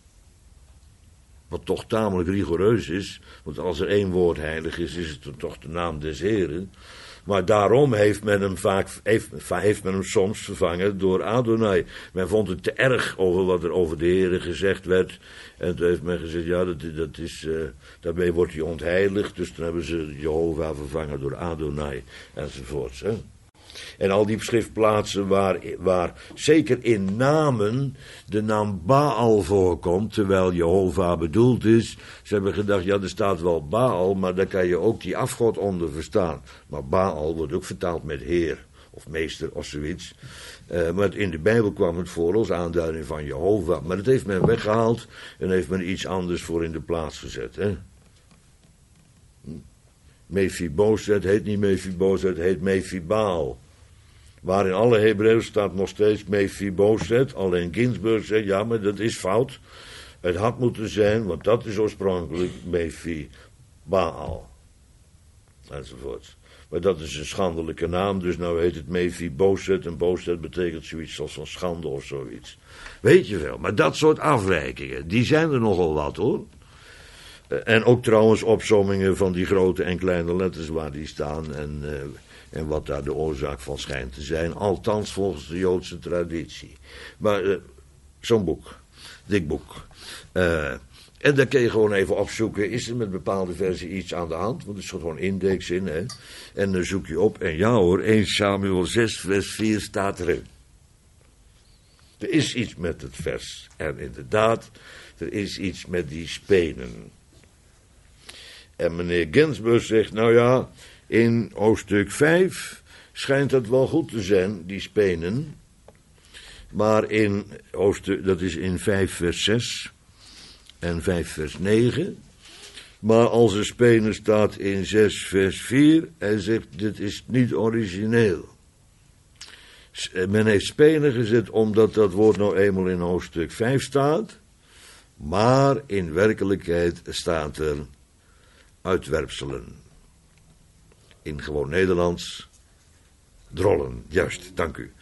Wat toch tamelijk rigoureus is, want als er 1 woord heilig is, is het toch de naam des Heren. Maar daarom heeft men hem soms vervangen door Adonai. Men vond het te erg over wat er over de Heren gezegd werd. En toen heeft men gezegd, ja, daarmee wordt hij ontheiligd. Dus toen hebben ze Jehovah vervangen door Adonai enzovoorts. Hè. En al die schriftplaatsen waar zeker in namen de naam Baal voorkomt, terwijl Jehovah bedoeld is. Ze hebben gedacht, ja, er staat wel Baal, maar daar kan je ook die afgod onder verstaan. Maar Baal wordt ook vertaald met heer of meester of zoiets. Maar in de Bijbel kwam het voor als aanduiding van Jehovah. Maar dat heeft men weggehaald en heeft men iets anders voor in de plaats gezet. Hè? Mephibozet heet niet Mephibozet, heet Mephibaal. Waar in alle Hebreeuws staat nog steeds Mephibozet. Alleen Ginsburg zegt, ja, maar dat is fout. Het had moeten zijn, want dat is oorspronkelijk Mephibaal. Enzovoort. Maar dat is een schandelijke naam, dus nou heet het Mephibozet. En Bozet betekent zoiets als van schande of zoiets. Weet je wel, maar dat soort afwijkingen, die zijn er nogal wat, hoor. En ook trouwens opsommingen van die grote en kleine letters waar die staan en wat daar de oorzaak van schijnt te zijn. Althans volgens de Joodse traditie. Maar zo'n boek, dik boek. En daar kun je gewoon even opzoeken, is er met bepaalde versen iets aan de hand? Want er zit gewoon index in, hè. En dan zoek je op en ja hoor, 1 Samuel 6 vers 4 staat erin. Er is iets met het vers. En inderdaad, er is iets met die spenen. En meneer Ginsburg zegt, nou ja, in hoofdstuk 5 schijnt dat wel goed te zijn, die spenen. Maar in hoofdstuk, dat is in 5 vers 6 en 5 vers 9. Maar als er spenen staat in 6 vers 4, hij zegt, dit is niet origineel. Men heeft spenen gezet omdat dat woord nou eenmaal in hoofdstuk 5 staat. Maar in werkelijkheid staat er uitwerpselen. In gewoon Nederlands, drollen, juist, dank u.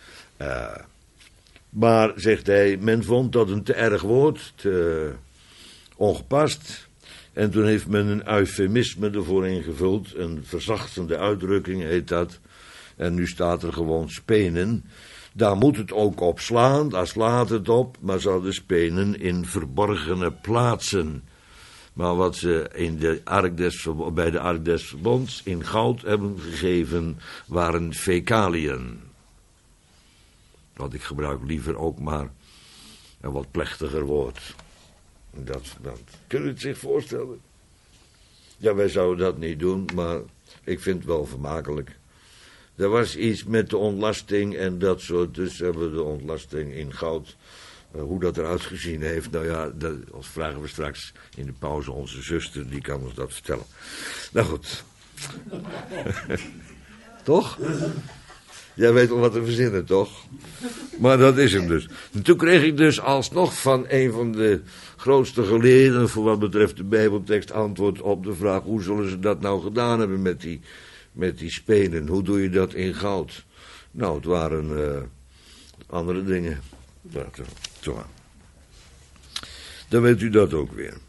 Maar, zegt hij, men vond dat een te erg woord, te ongepast. En toen heeft men een eufemisme ervoor ingevuld, een verzachtende uitdrukking heet dat. En nu staat er gewoon spenen. Daar moet het ook op slaan, daar slaat het op, maar ze hadden spenen in verborgene plaatsen. Maar wat ze in de bij de Ark des Verbonds in goud hebben gegeven, waren fecaliën. Want ik gebruik liever ook maar een wat plechtiger woord. Dat. Kun je het zich voorstellen? Ja, wij zouden dat niet doen, maar ik vind het wel vermakelijk. Er was iets met de ontlasting en dat soort, dus hebben we de ontlasting in goud. Hoe dat eruit gezien heeft, nou ja, dat vragen we straks in de pauze onze zuster, die kan ons dat vertellen. Nou goed. Toch? Jij weet wel wat te verzinnen, toch? Maar dat is hem dus. En toen kreeg ik dus alsnog van een van de grootste geleerden, voor wat betreft de Bijbeltekst, antwoord op de vraag, hoe zullen ze dat nou gedaan hebben met die spenen? Hoe doe je dat in goud? Nou, het waren andere dingen. Zo. Dan weet u dat ook weer.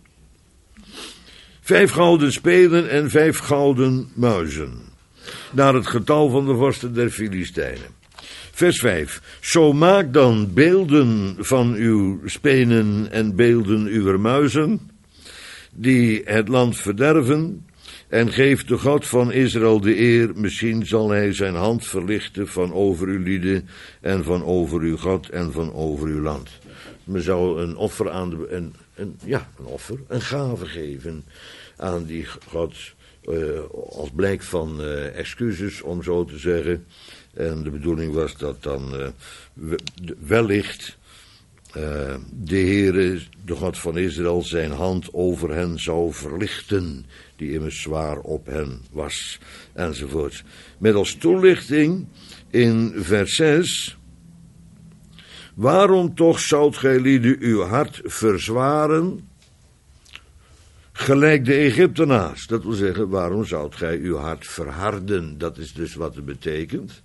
5 gouden spelen en 5 gouden muizen. Naar het getal van de vorsten der Filistijnen. Vers 5. Zo maak dan beelden van uw spenen en beelden uw muizen, die het land verderven, en geef de God van Israël de eer, misschien zal hij zijn hand verlichten van over uw lieden en van over uw God en van over uw land. Men zou een offer aan een gave geven aan die God, als blijk van excuses, om zo te zeggen. En de bedoeling was dat dan wellicht de Heere, de God van Israël, zijn hand over hen zou verlichten, die immers zwaar op hen was, enzovoort. Met als toelichting in vers 6, waarom toch zoudt gij lieden uw hart verzwaren, gelijk de Egyptenaars? Dat wil zeggen, waarom zoudt gij uw hart verharden? Dat is dus wat het betekent.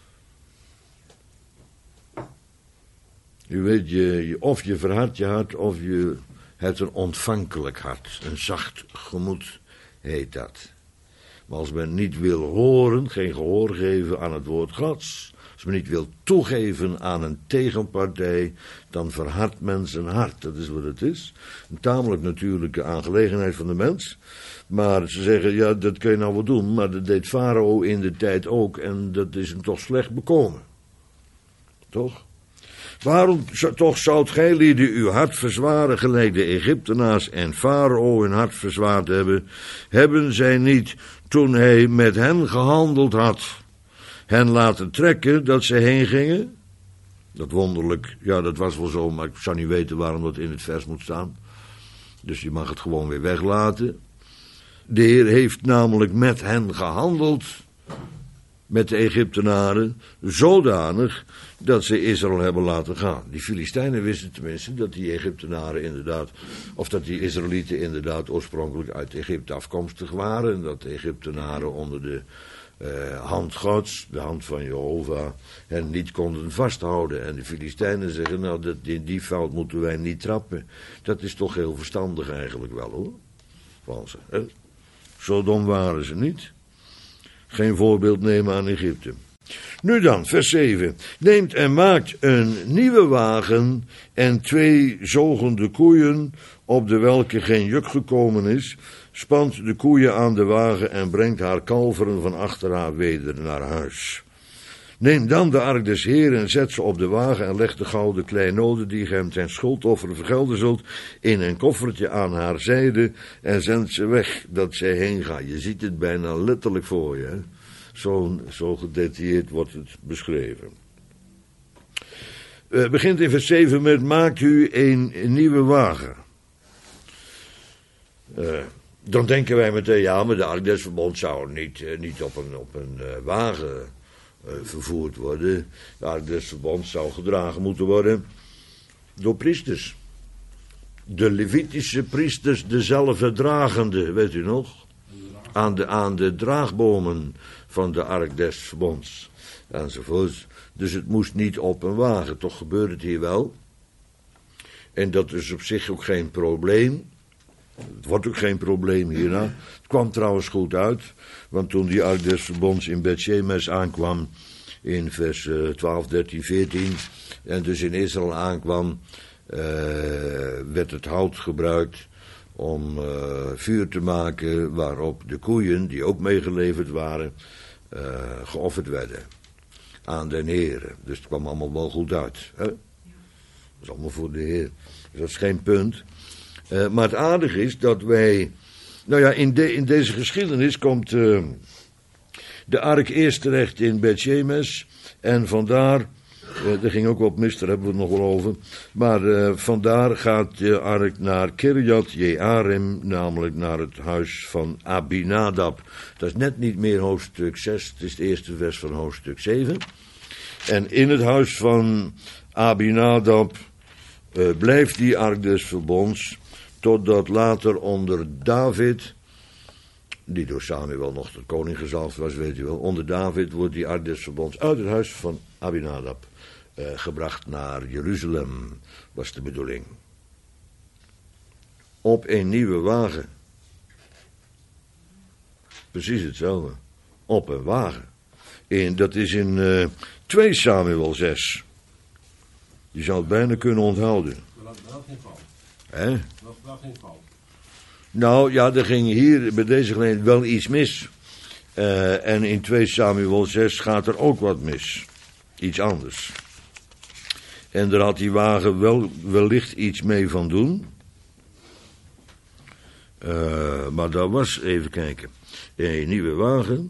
U weet, of je verhardt je hart, of je hebt een ontvankelijk hart. Een zacht gemoed heet dat. Maar als men niet wil horen, geen gehoor geven aan het woord Gods, als men niet wil toegeven aan een tegenpartij, dan verhardt men zijn hart. Dat is wat het is. Een tamelijk natuurlijke aangelegenheid van de mens. Maar ze zeggen, ja, dat kun je nou wel doen, maar dat deed Farao in de tijd ook, en dat is hem toch slecht bekomen. Toch? Waarom toch zoudt gij lieden uw hart verzwaren, gelijk de Egyptenaars en Farao hun hart verzwaard hebben? Hebben zij niet, toen hij met hen gehandeld had, hen laten trekken dat ze heen gingen? Dat wonderlijk, ja, dat was wel zo, maar ik zou niet weten waarom dat in het vers moet staan. Dus je mag het gewoon weer weglaten. De Heer heeft namelijk met hen gehandeld, met de Egyptenaren, zodanig dat ze Israël hebben laten gaan. Die Filistijnen wisten tenminste dat die Egyptenaren inderdaad, of dat die Israëlieten inderdaad oorspronkelijk uit Egypte afkomstig waren, en dat de Egyptenaren onder de hand Gods, de hand van Jehovah, hen niet konden vasthouden. En de Filistijnen zeggen, nou, in die fout moeten wij niet trappen. Dat is toch heel verstandig eigenlijk wel, hoor. van ze. Hè? Zo dom waren ze niet. Geen voorbeeld nemen aan Egypte. Nu dan, vers 7. Neemt en maakt een nieuwe wagen en 2 zogende koeien, op de welke geen juk gekomen is, spant de koeien aan de wagen en brengt haar kalveren van achter haar weder naar huis. Neem dan de ark des Heeren en zet ze op de wagen en leg de gouden kleinoden die ge hem ten schuldoffer vergelden zult in een koffertje aan haar zijde en zend ze weg dat zij heen gaat. Je ziet het bijna letterlijk voor je. Hè? Zo gedetailleerd wordt het beschreven. Begint in vers 7 met maakt u een nieuwe wagen. Dan denken wij meteen, ja, maar de ark des verbonds zou niet op een wagen vervoerd worden. De ark des verbonds zou gedragen moeten worden door priesters. De Levitische priesters, dezelfde dragende, weet u nog? Aan de draagbomen van de ark des verbonds. Enzovoort. Dus het moest niet op een wagen. Toch gebeurt het hier wel. En dat is op zich ook geen probleem. Het wordt ook geen probleem hierna. Het kwam trouwens goed uit. Want toen die ark des verbonds in Bet-Shemesh aankwam, in vers 12, 13, 14, en dus in Israël aankwam, werd het hout gebruikt om vuur te maken waarop de koeien, die ook meegeleverd waren, geofferd werden aan den Heere. Dus het kwam allemaal wel goed uit. Hè? Dat is allemaal voor de Heer. Dus dat is geen punt. Maar het aardige is dat wij, nou ja, in deze geschiedenis komt de ark eerst terecht in Bet-Shemesh en vandaar, er ging ook wat mis, daar hebben we het nog wel over, maar vandaar gaat de ark naar Kirjat Jearim, namelijk naar het huis van Abinadab. Dat is net niet meer hoofdstuk 6, het is het eerste vers van hoofdstuk 7. En in het huis van Abinadab blijft die ark des verbonds, totdat later onder David, die door Samuel nog tot koning gezalfd was, weet u wel, onder David wordt die ark des verbonds uit het huis van Abinadab gebracht naar Jeruzalem, was de bedoeling. Op een nieuwe wagen. Precies hetzelfde. Op een wagen. Dat is in 2 Samuel 6. Je zou het bijna kunnen onthouden. Maar dat geen fout. Hè? Dat geen fout. Nou ja, er ging hier bij deze gelegenheid wel iets mis. En in 2 Samuel 6 gaat er ook wat mis. Iets anders. En daar had die wagen wellicht iets mee van doen. Maar dat was, even kijken, een nieuwe wagen.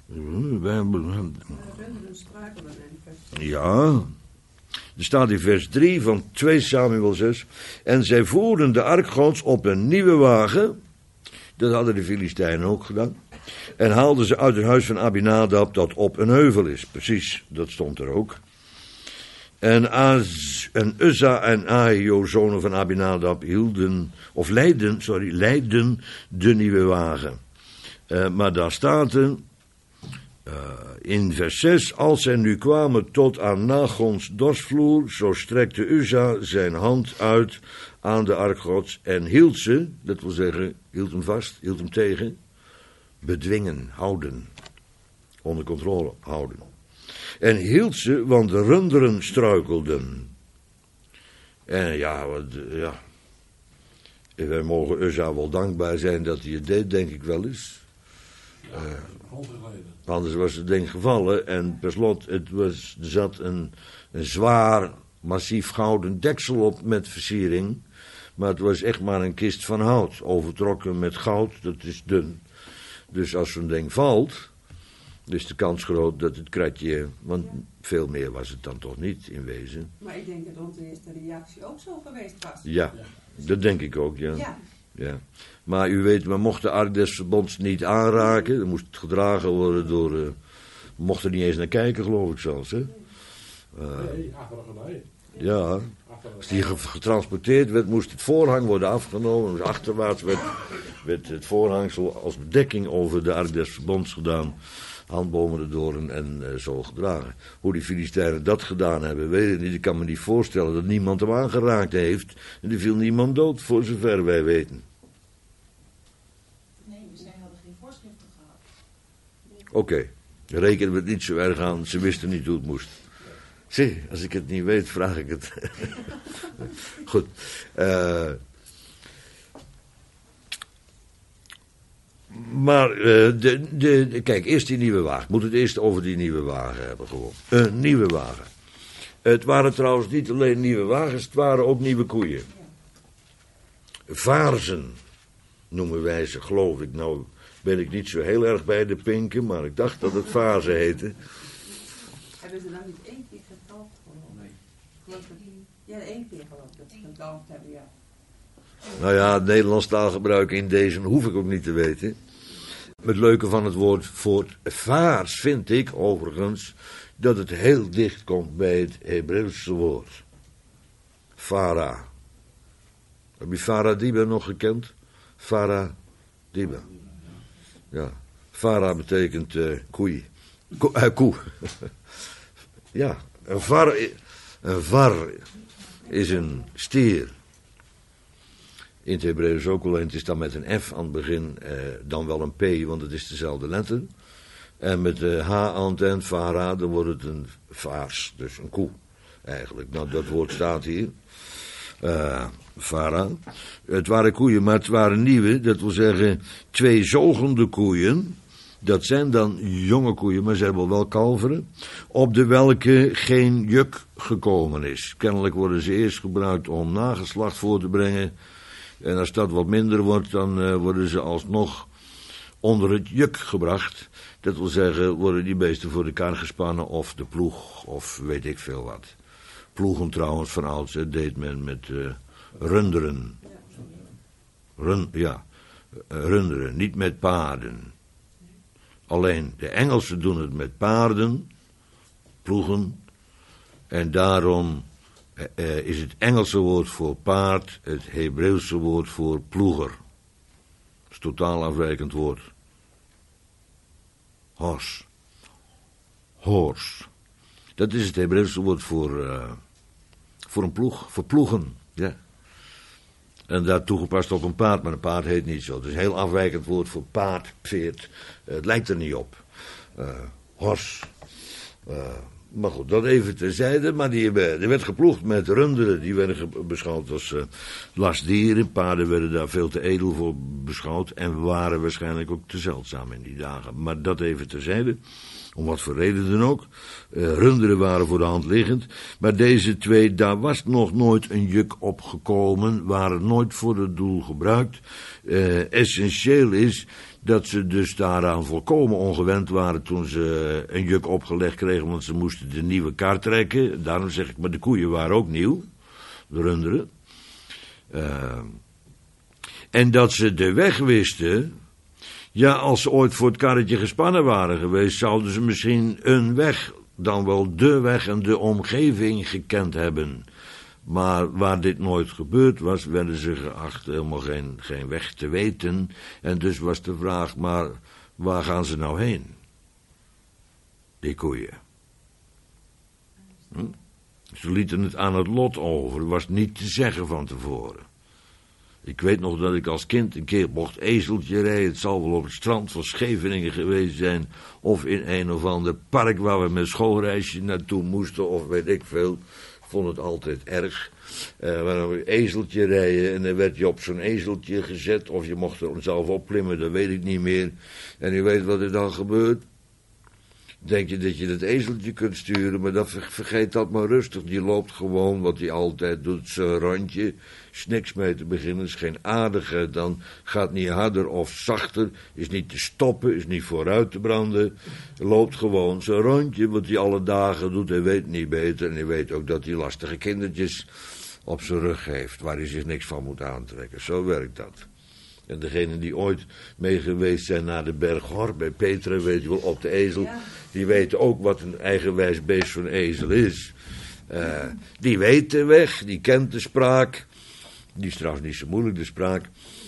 Ja. Er staat in vers 3 van 2 Samuel 6. En zij voerden de ark Gods op een nieuwe wagen. Dat hadden de Filistijnen ook gedaan. En haalden ze uit het huis van Abinadab dat op een heuvel is. Precies, dat stond er ook. En Uzza en Ahio, zonen van Abinadab, leidden de nieuwe wagen. Maar daar staat in vers 6, als zij nu kwamen tot aan Nachons dorsvloer, zo strekte Uzza zijn hand uit aan de ark Gods en hield ze, dat wil zeggen, hield hem vast, hield hem tegen, bedwingen, houden, onder controle houden. En hield ze, want de runderen struikelden. En ja, wij mogen Uzza wel dankbaar zijn dat hij het deed, denk ik wel eens. Anders was het ding gevallen en per slot, er zat een zwaar, massief gouden deksel op met versiering. Maar het was echt maar een kist van hout, overtrokken met goud, dat is dun. Dus als zo'n ding valt, is de kans groot dat het kratje, want veel meer was het dan toch niet in wezen. Maar ik denk dat onze eerste reactie ook zo geweest was. Ja, dat denk ik ook, ja. Maar u weet, we mochten de ark des verbonds niet aanraken. Dan moest het gedragen worden door... we mochten er niet eens naar kijken, geloof ik zelfs. Hè? Nee, achteraf. Ja, als die getransporteerd werd, moest het voorhang worden afgenomen. Dus achterwaarts werd het voorhangsel als bedekking over de ark des verbonds gedaan. Handbomen erdoor en zo gedragen. Hoe die Filistijnen dat gedaan hebben, weet ik niet. Ik kan me niet voorstellen dat niemand hem aangeraakt heeft. En er viel niemand dood, voor zover wij weten. Oké, rekenen we het niet zo erg aan. Ze wisten niet hoe het moest. Zie, als ik het niet weet, vraag ik het. Goed. Maar, kijk, eerst die nieuwe wagen. Ik moet het eerst over die nieuwe wagen hebben gewoon. Een nieuwe wagen. Het waren trouwens niet alleen nieuwe wagens, het waren ook nieuwe koeien. Vaarzen noemen wij ze, geloof ik. Nou ben ik niet zo heel erg bij de pinken, maar ik dacht dat het vaarzen heette. Hebben ze nou niet één keer gekalfd? Nee. Ja, één keer geloof ik dat ze gekalfd hebben, ja. Nou ja, het Nederlands taalgebruik in deze hoef ik ook niet te weten. Het leuke van het woord voor vaars vind ik overigens dat het heel dicht komt bij het Hebreeuwse woord. Fara. Heb je Faradiba nog gekend? Faradiba. Ja. Fara betekent koei. Koe. Ja, een var is een stier. In het Hebreeuws ook, alleen het is dan met een F aan het begin, dan wel een P, want het is dezelfde letter. En met de H aan het eind, Fara, dan wordt het een vaars, dus een koe eigenlijk. Nou, dat woord staat hier. Fara. Het waren koeien, maar het waren nieuwe, dat wil zeggen 2 zogende koeien. Dat zijn dan jonge koeien, maar ze hebben wel kalveren, op de welke geen juk gekomen is. Kennelijk worden ze eerst gebruikt om nageslacht voor te brengen. En als dat wat minder wordt, dan worden ze alsnog onder het juk gebracht. Dat wil zeggen, worden die beesten voor de kar gespannen of de ploeg, of weet ik veel wat. Ploegen trouwens van ouds, deed men met runderen. Runderen, niet met paarden. Alleen de Engelsen doen het met paarden, ploegen, en daarom is het Engelse woord voor paard het Hebreeuwse woord voor ploeger. Dat is een totaal afwijkend woord. Horse. Dat is het Hebreeuwse woord voor een ploeg, voor ploegen. Ja. En daar toegepast op een paard, maar een paard heet niet zo. Het is een heel afwijkend woord voor paard, veert. Het lijkt er niet op. Horse. Maar goed, dat even terzijde. Maar er werd geploegd met runderen. Die werden beschouwd als lastdieren. Paarden werden daar veel te edel voor beschouwd. En waren waarschijnlijk ook te zeldzaam in die dagen. Maar dat even terzijde. Om wat voor reden dan ook. Runderen waren voor de hand liggend. Maar deze 2, daar was nog nooit een juk opgekomen. Waren nooit voor het doel gebruikt. Essentieel is dat ze dus daaraan volkomen ongewend waren toen ze een juk opgelegd kregen, want ze moesten de nieuwe kar trekken. Daarom zeg ik, maar de koeien waren ook nieuw, de runderen. En dat ze de weg wisten. Ja, als ze ooit voor het karretje gespannen waren geweest, zouden ze misschien een weg, dan wel de weg en de omgeving gekend hebben. Maar waar dit nooit gebeurd was, werden ze geacht helemaal geen weg te weten. En dus was de vraag, maar waar gaan ze nou heen? Die koeien. Ze lieten het aan het lot over, was niet te zeggen van tevoren. Ik weet nog dat ik als kind een keer mocht ezeltje rijden. Het zal wel op het strand van Scheveningen geweest zijn. Of in een of ander park waar we met schoolreisje naartoe moesten. Of weet ik veel. Ik vond het altijd erg. Maar dan een ezeltje rijden. En dan werd je op zo'n ezeltje gezet. Of je mocht er zelf opklimmen. Dat weet ik niet meer. En u weet wat er dan gebeurt. Denk je dat je dat ezeltje kunt sturen, maar dat vergeet dat maar rustig. Die loopt gewoon wat hij altijd doet, zijn rondje. Is niks mee te beginnen, is geen aardige. Dan gaat niet harder of zachter, is niet te stoppen, is niet vooruit te branden. Loopt gewoon zijn rondje, wat hij alle dagen doet. Hij weet niet beter en hij weet ook dat hij lastige kindertjes op zijn rug heeft, waar hij zich niks van moet aantrekken. Zo werkt dat. En degenen die ooit mee geweest zijn naar de berg Hor bij Petra, weet je wel, op de ezel, ja. Die weten ook wat een eigenwijs beest van ezel is. Die weet de weg, die kent de spraak. Die is trouwens niet zo moeilijk, de spraak.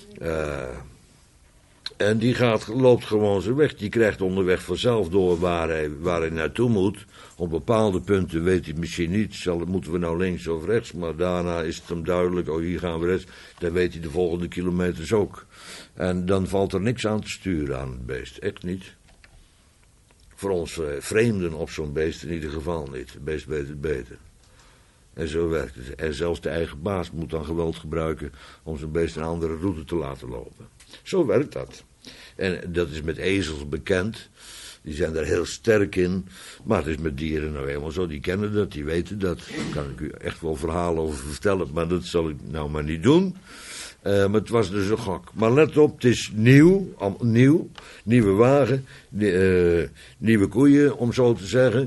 En die loopt gewoon zijn weg. Die krijgt onderweg vanzelf door waar hij naartoe moet. Op bepaalde punten weet hij misschien niet, moeten we nou links of rechts, maar daarna is het hem duidelijk, oh hier gaan we rechts. Dan weet hij de volgende kilometers ook. En dan valt er niks aan te sturen aan het beest, echt niet. voor ons vreemden op zo'n beest in ieder geval niet. Het beest weet het beter. En zo werkt het. En zelfs de eigen baas moet dan geweld gebruiken om zijn beest een andere route te laten lopen. Zo werkt dat. En dat is met ezels bekend. Die zijn daar heel sterk in. Maar het is met dieren nou helemaal zo. Die kennen dat, die weten dat. Daar kan ik u echt wel verhalen over vertellen. Maar dat zal ik nou maar niet doen. Maar het was dus een gok. Maar let op, het is nieuw. Nieuwe wagen. Nieuwe koeien, om zo te zeggen.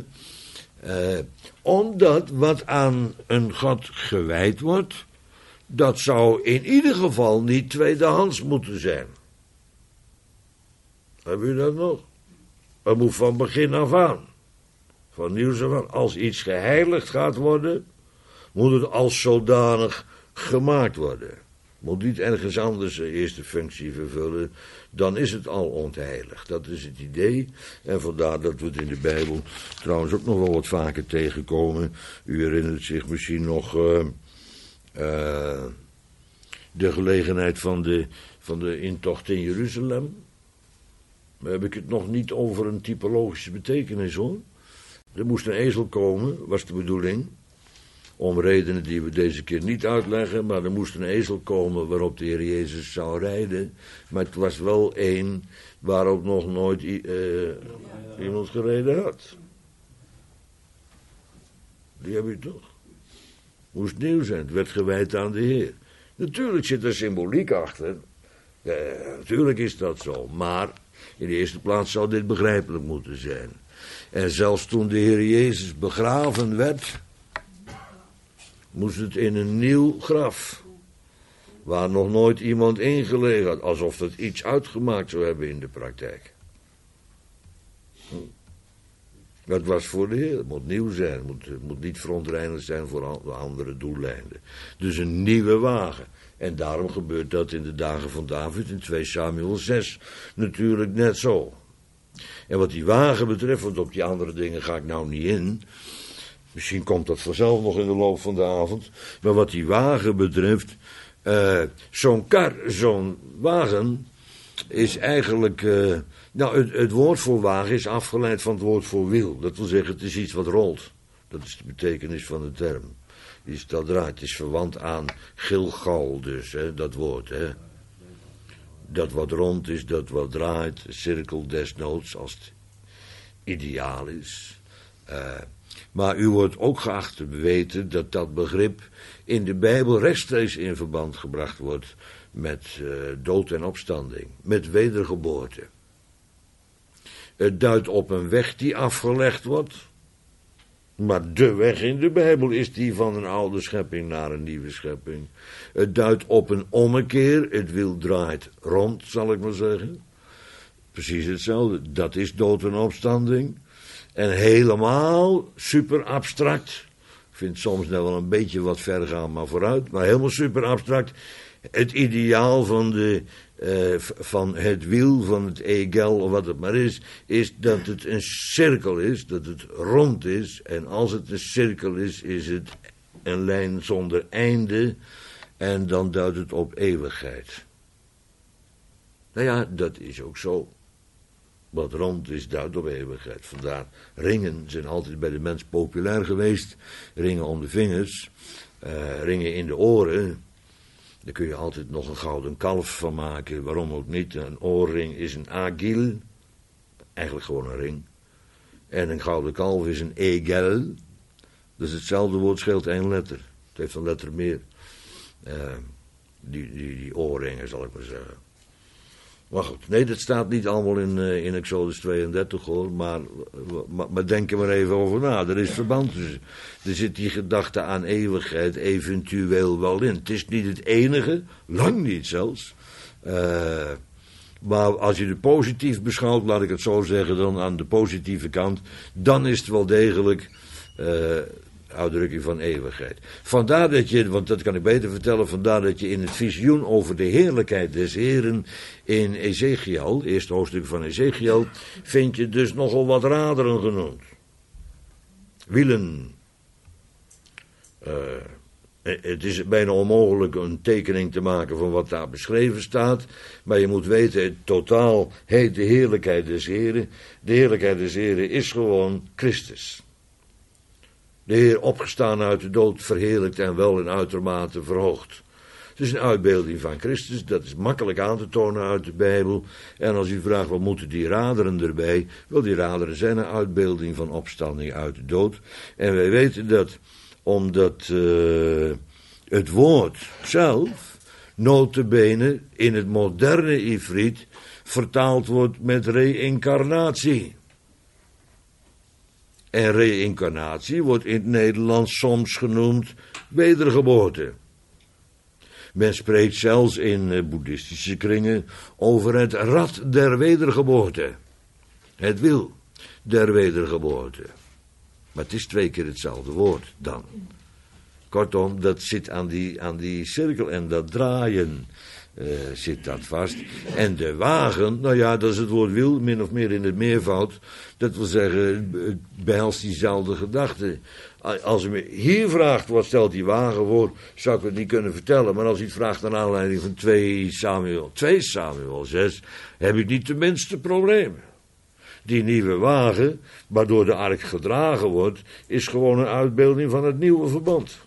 Omdat wat aan een god gewijd wordt, dat zou in ieder geval niet tweedehands moeten zijn. Hebben u dat nog? Dat moet van begin af aan. Van nieuws af aan. Als iets geheiligd gaat worden, moet het als zodanig gemaakt worden. Moet niet ergens anders een eerste functie vervullen, dan is het al ontheiligd. Dat is het idee. En vandaar dat we het in de Bijbel trouwens ook nog wel wat vaker tegenkomen. U herinnert zich misschien nog de gelegenheid van de intocht in Jeruzalem. Maar heb ik het nog niet over een typologische betekenis, hoor. Er moest een ezel komen, was de bedoeling. Om redenen die we deze keer niet uitleggen, maar er moest een ezel komen waarop de Heer Jezus zou rijden. Maar het was wel één waarop nog nooit iemand gereden had. Die heb je toch? Moest nieuw zijn, het werd gewijd aan de Heer. Natuurlijk zit er symboliek achter. Natuurlijk is dat zo, maar in de eerste plaats zou dit begrijpelijk moeten zijn. En zelfs toen de Heer Jezus begraven werd, moest het in een nieuw graf, waar nog nooit iemand ingelegen had, alsof het iets uitgemaakt zou hebben in de praktijk. Dat was voor de Heer, het moet nieuw zijn, het moet niet verontreinigd zijn voor andere doeleinden. Dus een nieuwe wagen. En daarom gebeurt dat in de dagen van David in 2 Samuel 6 natuurlijk net zo. En wat die wagen betreft, want op die andere dingen ga ik nou niet in. Misschien komt dat vanzelf nog in de loop van de avond. Maar wat die wagen betreft, zo'n wagen is eigenlijk, het woord voor wagen is afgeleid van het woord voor wiel. Dat wil zeggen, het is iets wat rolt. Dat is de betekenis van de term. Iets dat draait. Het is verwant aan Gilgal dus, dat woord. Dat wat rond is, dat wat draait, cirkel desnoods, als het ideaal is. Maar u wordt ook geacht te weten dat dat begrip in de Bijbel rechtstreeks in verband gebracht wordt met dood en opstanding, met wedergeboorte. Het duidt op een weg die afgelegd wordt, maar de weg in de Bijbel is die van een oude schepping naar een nieuwe schepping. Het duidt op een ommekeer, het wiel draait rond, zal ik maar zeggen. Precies hetzelfde, dat is dood en opstanding. En helemaal super abstract. Ik vind soms nou wel een beetje wat ver gaan, maar vooruit. Maar helemaal super abstract. Het ideaal van het wiel, van het egel, of wat het maar is dat het een cirkel is, dat het rond is. En als het een cirkel is het een lijn zonder einde. En dan duidt het op eeuwigheid. Nou ja, dat is ook zo. Wat rond is, duidt op eeuwigheid. Vandaar, ringen zijn altijd bij de mens populair geweest. Ringen om de vingers, ringen in de oren. Daar kun je altijd nog een gouden kalf van maken. Waarom ook niet? Een oorring is een agil. Eigenlijk gewoon een ring. En een gouden kalf is een egel. Dus hetzelfde woord scheelt 1 letter. Het heeft een letter meer. Die oorringen, zal ik maar zeggen. Maar goed, nee, dat staat niet allemaal in Exodus 32 hoor, maar denk er maar even over na. Er is verband tussen. Er zit die gedachte aan eeuwigheid eventueel wel in. Het is niet het enige, lang niet zelfs. Maar als je het positief beschouwt, laat ik het zo zeggen, dan aan de positieve kant, dan is het wel degelijk uitdrukking van eeuwigheid. Vandaar dat je, want dat kan ik beter vertellen, vandaar dat je in het visioen over de heerlijkheid des Heren in Ezekiel, het eerste hoofdstuk van Ezekiel, vind je dus nogal wat raderen genoemd. Wielen. Het is bijna onmogelijk een tekening te maken van wat daar beschreven staat. Maar je moet weten, het totaal heet de heerlijkheid des Heren. De heerlijkheid des Heren is gewoon Christus. De Heer opgestaan uit de dood, verheerlijkt en wel in uitermate verhoogd. Het is een uitbeelding van Christus, dat is makkelijk aan te tonen uit de Bijbel. En als u vraagt, wat moeten die raderen erbij? Wel, die raderen zijn een uitbeelding van opstanding uit de dood. En wij weten dat, omdat het woord zelf, nota bene, in het moderne Ivriet, vertaald wordt met reïncarnatie. En reïncarnatie wordt in het Nederlands soms genoemd wedergeboorte. Men spreekt zelfs in boeddhistische kringen over het rad der wedergeboorte. Het wiel der wedergeboorte. Maar het is 2 keer hetzelfde woord dan. Kortom, dat zit aan die cirkel en dat draaien zit dat vast. En de wagen, nou ja, dat is het woord wiel, min of meer in het meervoud. Dat wil zeggen, het behelst diezelfde gedachte. Als u me hier vraagt, wat stelt die wagen voor, zou ik het niet kunnen vertellen. Maar als u het vraagt naar aanleiding van 2 Samuel 6, heb ik niet de minste problemen. Die nieuwe wagen, waardoor de ark gedragen wordt, is gewoon een uitbeelding van het nieuwe verbond.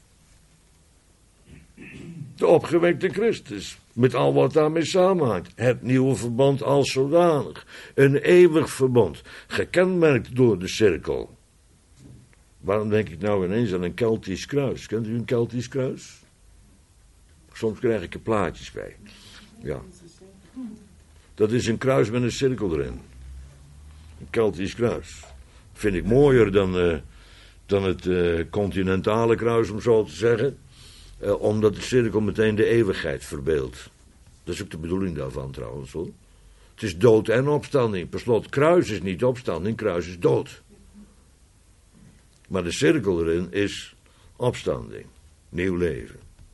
De opgewekte Christus, met al wat daarmee samenhangt. Het nieuwe verbond als zodanig. Een eeuwig verbond, gekenmerkt door de cirkel. Waarom denk ik nou ineens aan een Keltisch kruis? Kent u een Keltisch kruis? Soms krijg ik er plaatjes bij. Ja. Dat is een kruis met een cirkel erin. Een Keltisch kruis. Vind ik mooier dan het continentale kruis, om zo te zeggen. Omdat de cirkel meteen de eeuwigheid verbeeldt. Dat is ook de bedoeling daarvan trouwens, hoor. Het is dood en opstanding. Per slot, kruis is niet opstanding, kruis is dood. Maar de cirkel erin is opstanding. Nieuw leven.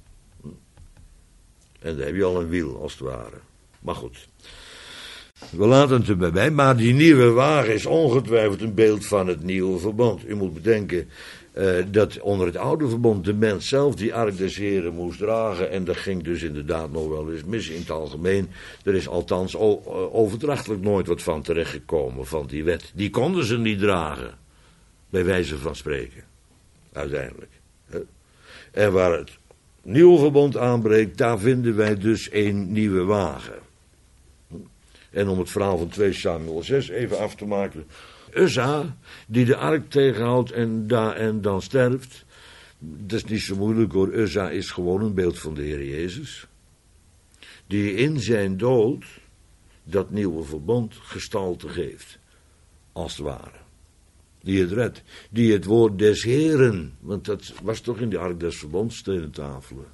En daar heb je al een wiel, als het ware. Maar goed. We laten het erbij bij. Maar die nieuwe wagen is ongetwijfeld een beeld van het nieuwe verbond. U moet bedenken dat onder het oude verbond de mens zelf die ark des Heren moest dragen. En dat ging dus inderdaad nog wel eens mis in het algemeen. Er is althans overdrachtelijk nooit wat van terechtgekomen van die wet. Die konden ze niet dragen. Bij wijze van spreken. Uiteindelijk. En waar het nieuwe verbond aanbreekt, daar vinden wij dus een nieuwe wagen. En om het verhaal van 2 Samuel 6 even af te maken. Uzza, die de ark tegenhoudt en dan sterft. Dat is niet zo moeilijk hoor. Uzza is gewoon een beeld van de Heer Jezus. Die in zijn dood dat nieuwe verbond gestalte geeft. Als het ware. Die het redt. Die het woord des Heren, want dat was toch in de ark des verbonds, stenen tafelen.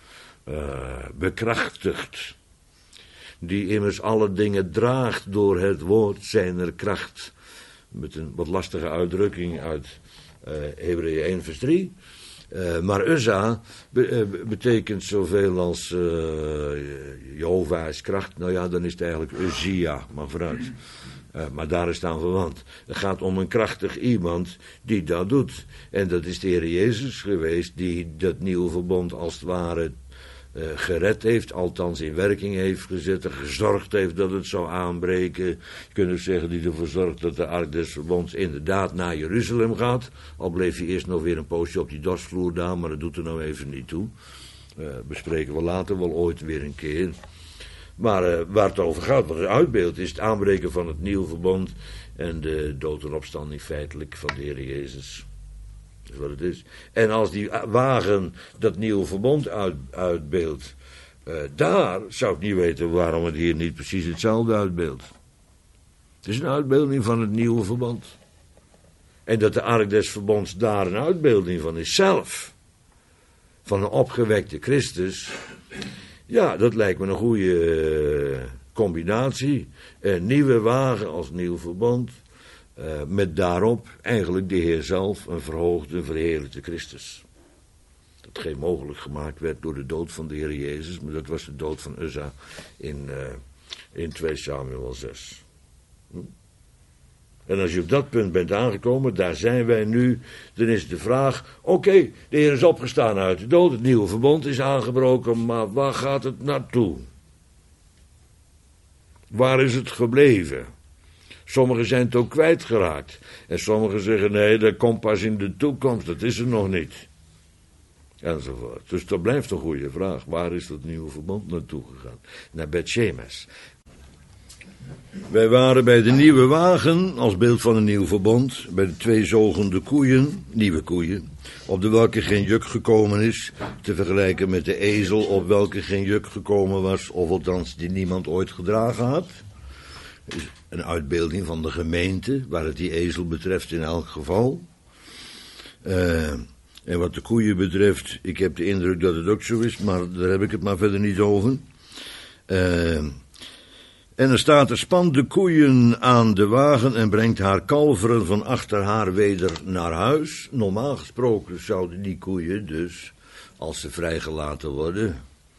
Bekrachtigt. Die immers alle dingen draagt door het woord zijner kracht. Met een wat lastige uitdrukking uit Hebreeën 1 vers 3. Maar Uzza betekent zoveel als Jehovah is kracht. Nou ja, dan is het eigenlijk Uzia, maar vooruit. Maar daar is het aan verwant. Het gaat om een krachtig iemand die dat doet. En dat is de Heer Jezus geweest die dat nieuwe verbond als het ware gered heeft, althans in werking heeft gezet en gezorgd heeft dat het zou aanbreken. Je kunt ook zeggen die ervoor zorgt dat de ark des verbonds inderdaad naar Jeruzalem gaat. Al bleef hij eerst nog weer een poosje op die dorsvloer daar, maar dat doet er nou even niet toe. Bespreken we later wel ooit weer een keer. Maar waar het over gaat, wat het uitbeeld, is het aanbreken van het nieuwe verbond en de dood en opstanding feitelijk van de Heer Jezus. Dat is wat het is. En als die wagen dat nieuwe verbond uitbeeldt, daar zou ik niet weten waarom het hier niet precies hetzelfde uitbeeldt. Het is een uitbeelding van het nieuwe verbond. En dat de ark des verbonds daar een uitbeelding van is zelf. Van een opgewekte Christus. Ja, dat lijkt me een goede combinatie. Een nieuwe wagen als nieuw verbond. Met daarop eigenlijk de Heer zelf, een verhoogde, verheerlijkte Christus. Dat geen mogelijk gemaakt werd door de dood van de Heer Jezus, maar dat was de dood van Uzza in 2 Samuel 6. En als je op dat punt bent aangekomen, daar zijn wij nu, dan is de vraag, oké, de Heer is opgestaan uit de dood, het nieuwe verbond is aangebroken, maar waar gaat het naartoe? Waar is het gebleven? Sommigen zijn het ook kwijtgeraakt. En sommigen zeggen, nee, dat komt pas in de toekomst, dat is er nog niet. Enzovoort. Dus dat blijft een goede vraag. Waar is dat nieuwe verbond naartoe gegaan? Naar Bet-Shemes. Wij waren bij de nieuwe wagen, als beeld van een nieuw verbond, bij de 2 zogende koeien, nieuwe koeien, op de welke geen juk gekomen is, te vergelijken met de ezel op welke geen juk gekomen was, of althans die niemand ooit gedragen had. Is een uitbeelding van de gemeente, waar het die ezel betreft in elk geval. En wat de koeien betreft, ik heb de indruk dat het ook zo is, maar daar heb ik het maar verder niet over. En er staat, er spant de koeien aan de wagen en brengt haar kalveren van achter haar weder naar huis. Normaal gesproken zouden die koeien dus, als ze vrijgelaten worden,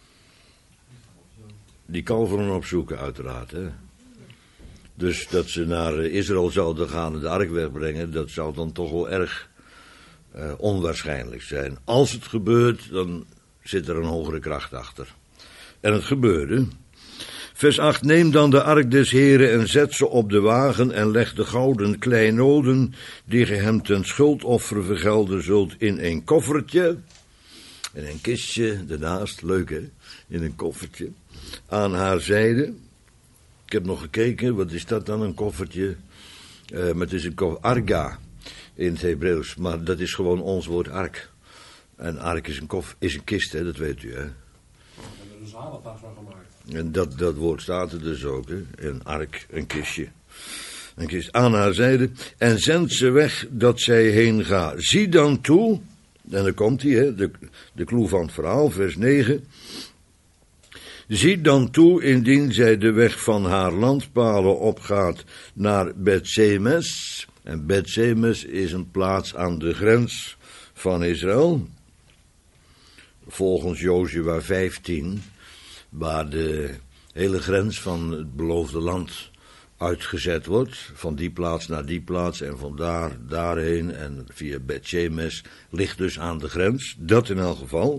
die kalveren opzoeken uiteraard. Hè? Dus dat ze naar Israël zouden gaan en de ark wegbrengen, dat zou dan toch wel erg onwaarschijnlijk zijn. Als het gebeurt, dan zit er een hogere kracht achter. En het gebeurde. Vers 8, neem dan de ark des Heren en zet ze op de wagen en leg de gouden kleinoden die ge hem ten schuldoffer vergelden zult in een koffertje, in een kistje ernaast, leuk hè, in een koffertje, aan haar zijde. Ik heb nog gekeken, wat is dat dan, een koffertje? Maar het is een arga in het Hebreeuws, maar dat is gewoon ons woord ark. En ark is een kist, hè, dat weet u hè. We hebben er een zalentas van gemaakt. En dat woord staat er dus ook, hè? Een ark, een kistje. Een kist aan haar zijde. En zend ze weg dat zij heen gaat. Zie dan toe, en dan komt hij, hè, de clue van het verhaal, vers 9. Zie dan toe, indien zij de weg van haar landpalen opgaat naar Bet-Shemes. En Bet-Shemes is een plaats aan de grens van Israël. Volgens Jozua 15... waar de hele grens van het beloofde land uitgezet wordt, van die plaats naar die plaats en van daar daarheen en via Bet-Shemes, ligt dus aan de grens, dat in elk geval.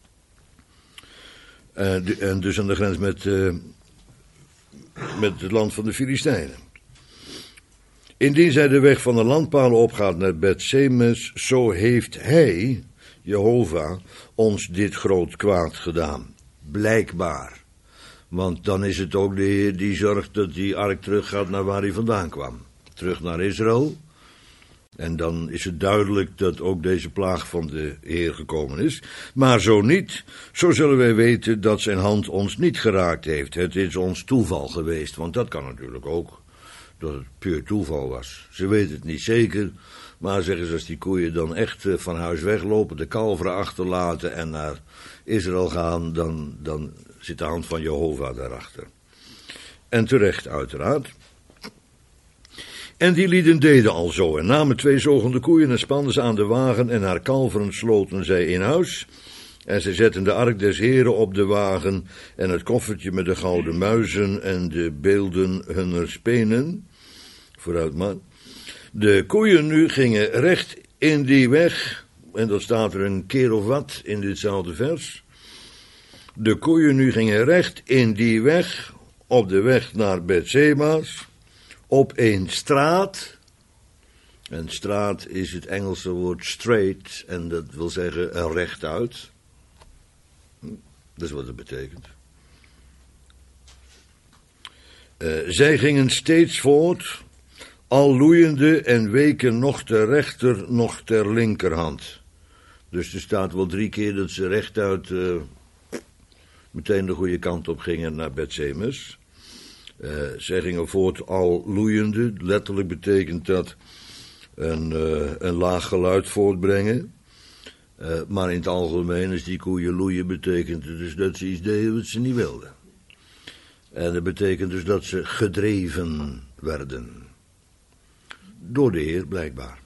En dus aan de grens met het land van de Filistijnen. Indien zij de weg van de landpalen opgaat naar Bet-Shemes, zo heeft hij, Jehovah, ons dit groot kwaad gedaan. Blijkbaar. Want dan is het ook de Heer die zorgt dat die ark teruggaat naar waar hij vandaan kwam. Terug naar Israël. En dan is het duidelijk dat ook deze plaag van de Heer gekomen is. Maar zo niet, zo zullen wij weten dat zijn hand ons niet geraakt heeft. Het is ons toeval geweest, want dat kan natuurlijk ook. Dat het puur toeval was. Ze weten het niet zeker, maar zeggen ze, als die koeien dan echt van huis weglopen, de kalveren achterlaten en naar Israël gaan, dan zit de hand van Jehovah daarachter. En terecht uiteraard. En die lieden deden al zo, en namen 2 zogende koeien en spanden ze aan de wagen en haar kalveren sloten zij in huis. En zij zetten de ark des Heren op de wagen en het koffertje met de gouden muizen en de beelden hunner spenen. Vooruit maar. De koeien nu gingen recht in die weg, en dat staat er een keer of wat in ditzelfde vers. De koeien nu gingen recht in die weg, op de weg naar Bet-Shemes, op een straat. En straat is het Engelse woord straight, en dat wil zeggen rechtuit. Dat is wat het betekent. Zij gingen steeds voort, al loeiende en weken nog ter rechter, nog ter linkerhand. Dus er staat wel 3 keer dat ze rechtuit meteen de goede kant op gingen naar Bet-Shemes. Zij gingen voort al loeiende, letterlijk betekent dat een laag geluid voortbrengen. Maar in het algemeen, als die koeien loeien, betekent het dus dat ze iets deden wat ze niet wilden. En dat betekent dus dat ze gedreven werden. Door de Heer, blijkbaar.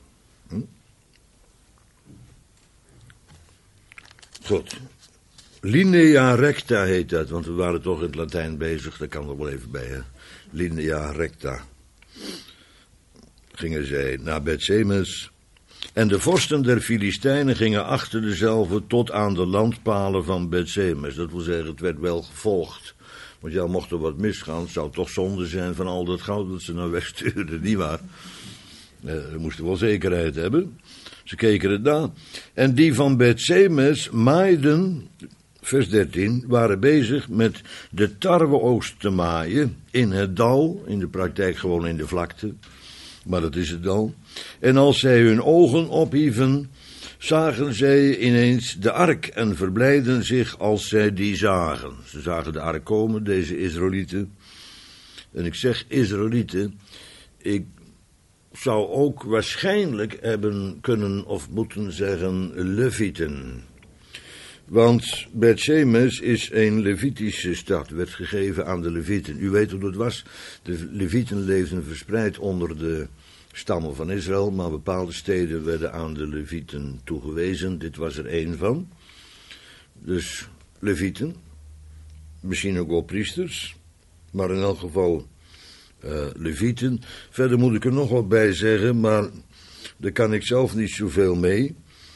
Goed. Linea recta heet dat, want we waren toch in het Latijn bezig, daar kan er wel even bij, hè. Linea recta. gingen zij naar Bet-Semes. En de vorsten der Filistijnen gingen achter dezelve tot aan de landpalen van Bet-Semes. Dat wil zeggen, het werd wel gevolgd. Want ja, mocht er wat misgaan, het zou toch zonde zijn van al dat goud dat ze nou wegstuurden, nietwaar? Ze moesten wel zekerheid hebben. Ze keken het na. En die van Bet-Semes maaiden, vers 13, waren bezig met de tarweoogst te maaien in het dal, in de praktijk gewoon in de vlakte, maar dat is het dal. En als zij hun ogen ophieven, zagen zij ineens de ark en verblijden zich als zij die zagen. Ze zagen de ark komen, deze Israëlieten. En ik zeg Israëlieten, ik zou ook waarschijnlijk hebben kunnen of moeten zeggen Levieten. Want Bet-Semes is een Levitische stad, werd gegeven aan de Levieten. U weet hoe dat was. De Levieten leefden verspreid onder de stammen van Israël, maar bepaalde steden werden aan de Levieten toegewezen. Dit was er één van. Dus Levieten, misschien ook wel priesters, maar in elk geval Levieten. Verder moet ik er nog wat bij zeggen, maar daar kan ik zelf niet zoveel mee.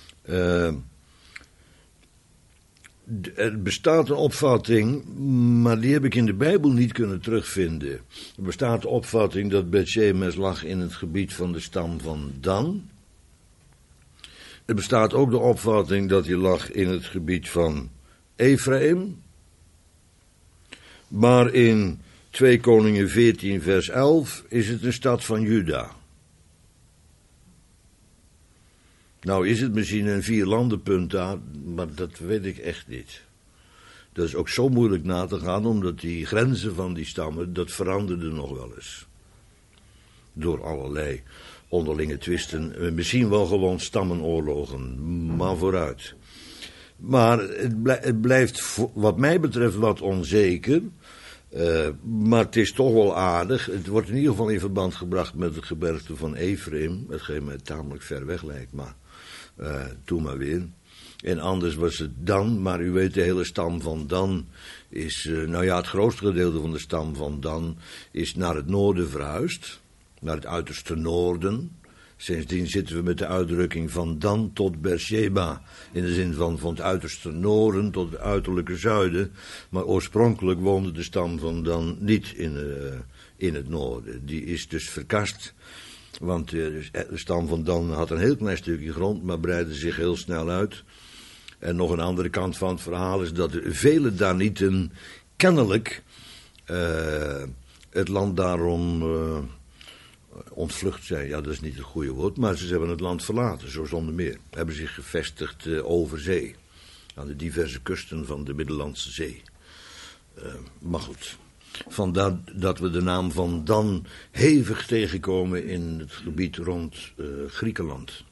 Er bestaat een opvatting, maar die heb ik in de Bijbel niet kunnen terugvinden. Er bestaat de opvatting dat Bet-Semes lag in het gebied van de stam van Dan. Er bestaat ook de opvatting dat hij lag in het gebied van Ephraim. Maar in 2 Koningen 14 vers 11 is het een stad van Juda. Nou is het misschien een 4-landenpunt daar, maar dat weet ik echt niet. Dat is ook zo moeilijk na te gaan, omdat die grenzen van die stammen, dat veranderde nog wel eens. Door allerlei onderlinge twisten, misschien wel gewoon stammenoorlogen, maar vooruit. Maar het blijft wat mij betreft wat onzeker, maar het is toch wel aardig. Het wordt in ieder geval in verband gebracht met het gebergte van Ephraim, hetgeen mij tamelijk ver weg lijkt, maar toen maar weer. En anders was het Dan, maar u weet de hele stam van Dan is, het grootste gedeelte van de stam van Dan is naar het noorden verhuisd, naar het uiterste noorden. Sindsdien zitten we met de uitdrukking van Dan tot Beersheba, in de zin van het uiterste noorden tot het uiterlijke zuiden, maar oorspronkelijk woonde de stam van Dan niet in het noorden. Die is dus verkast. Want de stam van Dan had een heel klein stukje grond, maar breidde zich heel snel uit. En nog een andere kant van het verhaal is dat vele Danieten kennelijk het land daarom ontvlucht zijn. Ja, dat is niet het goede woord, maar ze hebben het land verlaten, zo zonder meer. Hebben zich gevestigd over zee, aan de diverse kusten van de Middellandse Zee. Maar goed. Vandaar dat we de naam van Dan hevig tegenkomen in het gebied rond Griekenland.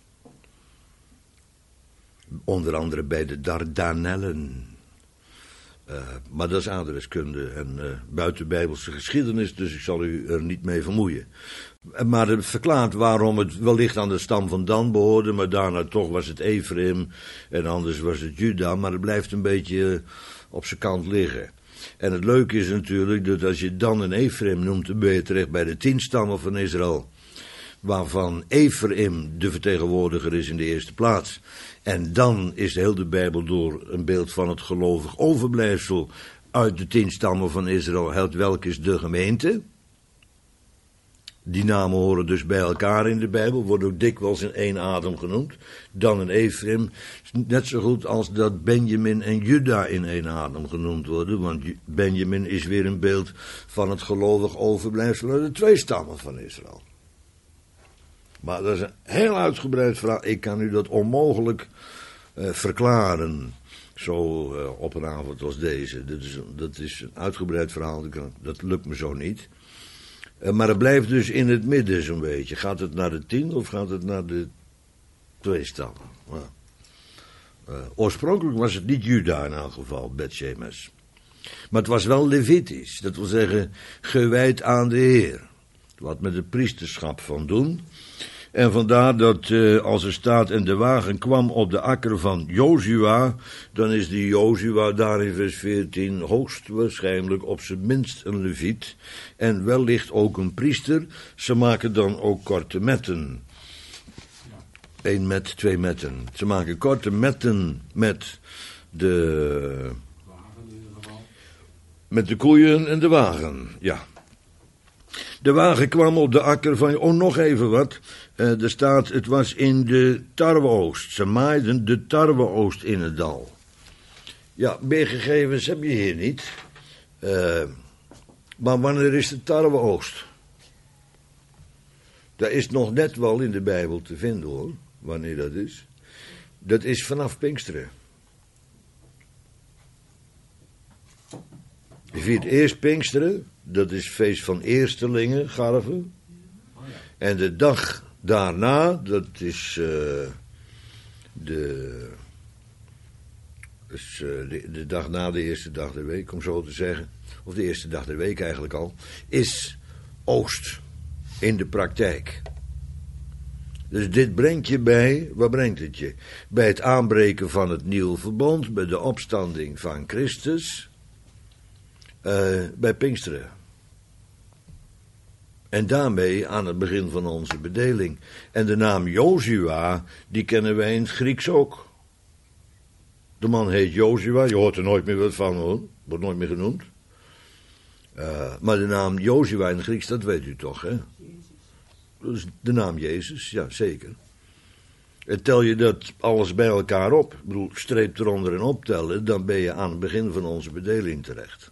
Onder andere bij de Dardanellen. Maar dat is aardrijkskunde en buitenbijbelse geschiedenis, dus ik zal u er niet mee vermoeien. Maar het verklaart waarom het wellicht aan de stam van Dan behoorde, maar daarna toch was het Ephraim en anders was het Juda, maar het blijft een beetje op zijn kant liggen. En het leuke is natuurlijk dat als je Dan en Ephraim noemt, dan ben je terecht bij de 10 stammen van Israël. Waarvan Ephraim de vertegenwoordiger is in de eerste plaats. En dan is heel de Bijbel door een beeld van het gelovig overblijfsel uit de 10 stammen van Israël. Welk is de gemeente? Die namen horen dus bij elkaar in de Bijbel, worden ook dikwijls in één adem genoemd. Dan en Ephraim, net zo goed als dat Benjamin en Juda in één adem genoemd worden, want Benjamin is weer een beeld van het gelovig overblijfsel uit de 2 stammen van Israël. Maar dat is een heel uitgebreid verhaal, ik kan u dat onmogelijk verklaren, zo op een avond als deze. Dat is een uitgebreid verhaal, dat lukt me zo niet. Maar het blijft dus in het midden zo'n beetje. Gaat het naar de 10 of gaat het naar de 2 stammen? Oorspronkelijk was het niet Juda in elk geval, Bet-Semes. Maar het was wel Levitisch. Dat wil zeggen, gewijd aan de Heer. Wat met het priesterschap van doen. En vandaar dat als er staat en de wagen kwam op de akker van Jozua, dan is die Jozua daar in vers 14 hoogstwaarschijnlijk op zijn minst een leviet en wellicht ook een priester. Ze maken dan ook korte metten. 1 met, 2 metten. Ze maken korte metten met de koeien en de wagen, ja. De wagen kwam op de akker van... Oh, nog even wat. Er staat, het was in de tarweoogst. Ze maaiden de tarweoogst in het dal. Ja, meer gegevens heb je hier niet. Maar wanneer is de tarweoogst? Dat is nog net wel in de Bijbel te vinden, hoor. Wanneer dat is. Dat is vanaf Pinksteren. Je viert eerst Pinksteren. Dat is feest van eerstelingen, garven. En de dag daarna, dat is de dag na de eerste dag der week, om zo te zeggen. Of de eerste dag der week eigenlijk al. Is oogst in de praktijk. Dus dit brengt je bij, wat brengt het je? Bij het aanbreken van het nieuwe verbond, bij de opstanding van Christus, bij Pinksteren. En daarmee aan het begin van onze bedeling. En de naam Jozua, die kennen wij in het Grieks ook. De man heet Jozua, je hoort er nooit meer wat van, hoor. Wordt nooit meer genoemd. Maar de naam Jozua in het Grieks, dat weet u toch, hè? Dat is de naam Jezus, ja, zeker. En tel je dat alles bij elkaar op, ik bedoel, streep eronder en optellen, dan ben je aan het begin van onze bedeling terecht.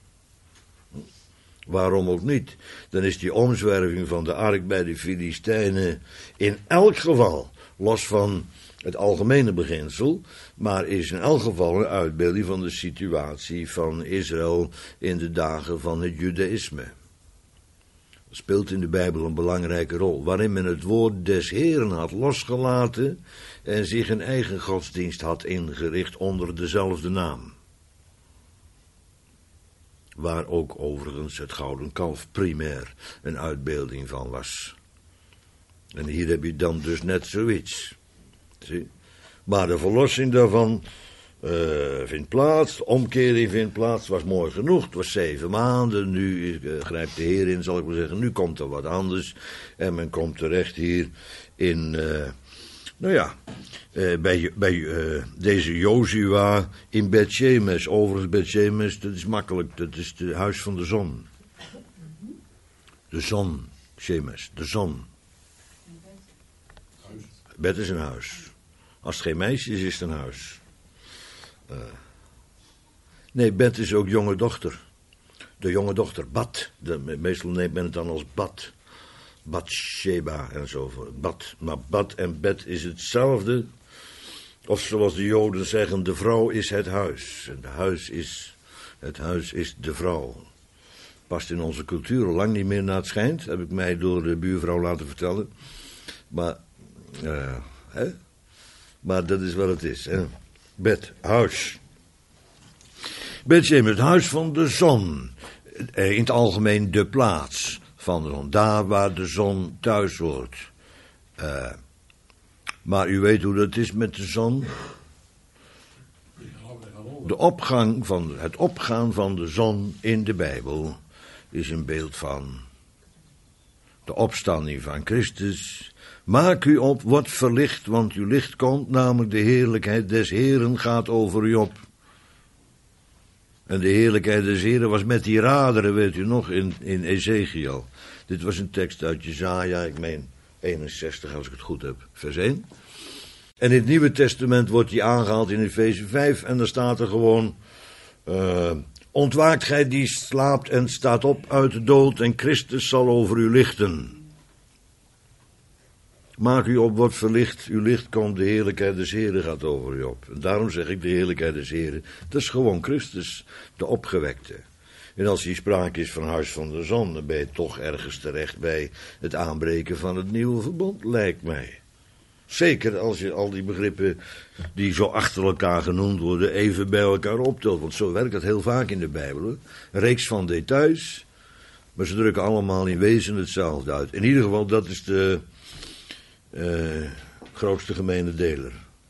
Waarom ook niet? Dan is die omzwerving van de ark bij de Filistijnen in elk geval, los van het algemene beginsel, maar is in elk geval een uitbeelding van de situatie van Israël in de dagen van het Judaïsme. Dat speelt in de Bijbel een belangrijke rol, waarin men het woord des Heeren had losgelaten en zich een eigen godsdienst had ingericht onder dezelfde naam. Waar ook overigens het gouden kalf primair een uitbeelding van was. En hier heb je dan dus net zoiets. Zie? Maar de verlossing daarvan vindt plaats, de omkering vindt plaats, het was mooi genoeg, het was 7 maanden, nu grijpt de Heer in, zal ik maar zeggen, nu komt er wat anders. En men komt terecht hier in, bij deze Jozua in Bet-Shemes. Overigens, Bet-Shemes, dat is makkelijk, dat is het huis van de zon. De zon, Shemes, de zon. Bet is een huis. Als het geen meisje is, is het een huis. Nee, Bet is ook jonge dochter. De jonge dochter, Bat. Meestal neemt men het dan als Bat. Batsheba en zo voort. Bat. Maar Bat en Bet is hetzelfde. Of zoals de Joden zeggen, de vrouw is het huis. En het huis is de vrouw. Past in onze cultuur lang niet meer naar het schijnt. Heb ik mij door de buurvrouw laten vertellen. Maar, maar dat is wat het is. Hè? Bet, huis. Bet-Shemes, het huis van de zon. In het algemeen de plaats van de zon. Daar waar de zon thuis hoort. Maar u weet hoe dat is met de zon. Het opgaan van de zon in de Bijbel is een beeld van de opstanding van Christus. Maak u op, wordt verlicht, want uw licht komt, namelijk de heerlijkheid des Heeren gaat over u op. En de heerlijkheid des Heeren was met die raderen, weet u nog, in Ezekiel. Dit was een tekst uit Jesaja, ik meen 61 als ik het goed heb, vers 1. En in het Nieuwe Testament wordt die aangehaald in Efeze 5 en daar staat er gewoon, ontwaakt gij die slaapt en staat op uit de dood en Christus zal over u lichten. Maak u op, wordt verlicht, uw licht komt, de heerlijkheid des Heren gaat over u op. En daarom zeg ik de heerlijkheid des Heren, dat is gewoon Christus, de opgewekte. En als hier sprake is van huis van de zon, dan ben je toch ergens terecht bij het aanbreken van het nieuwe verbond, lijkt mij. Zeker als je al die begrippen die zo achter elkaar genoemd worden even bij elkaar optelt. Want zo werkt dat heel vaak in de Bijbel. Een reeks van details, maar ze drukken allemaal in wezen hetzelfde uit. In ieder geval, dat is grootste gemene deler.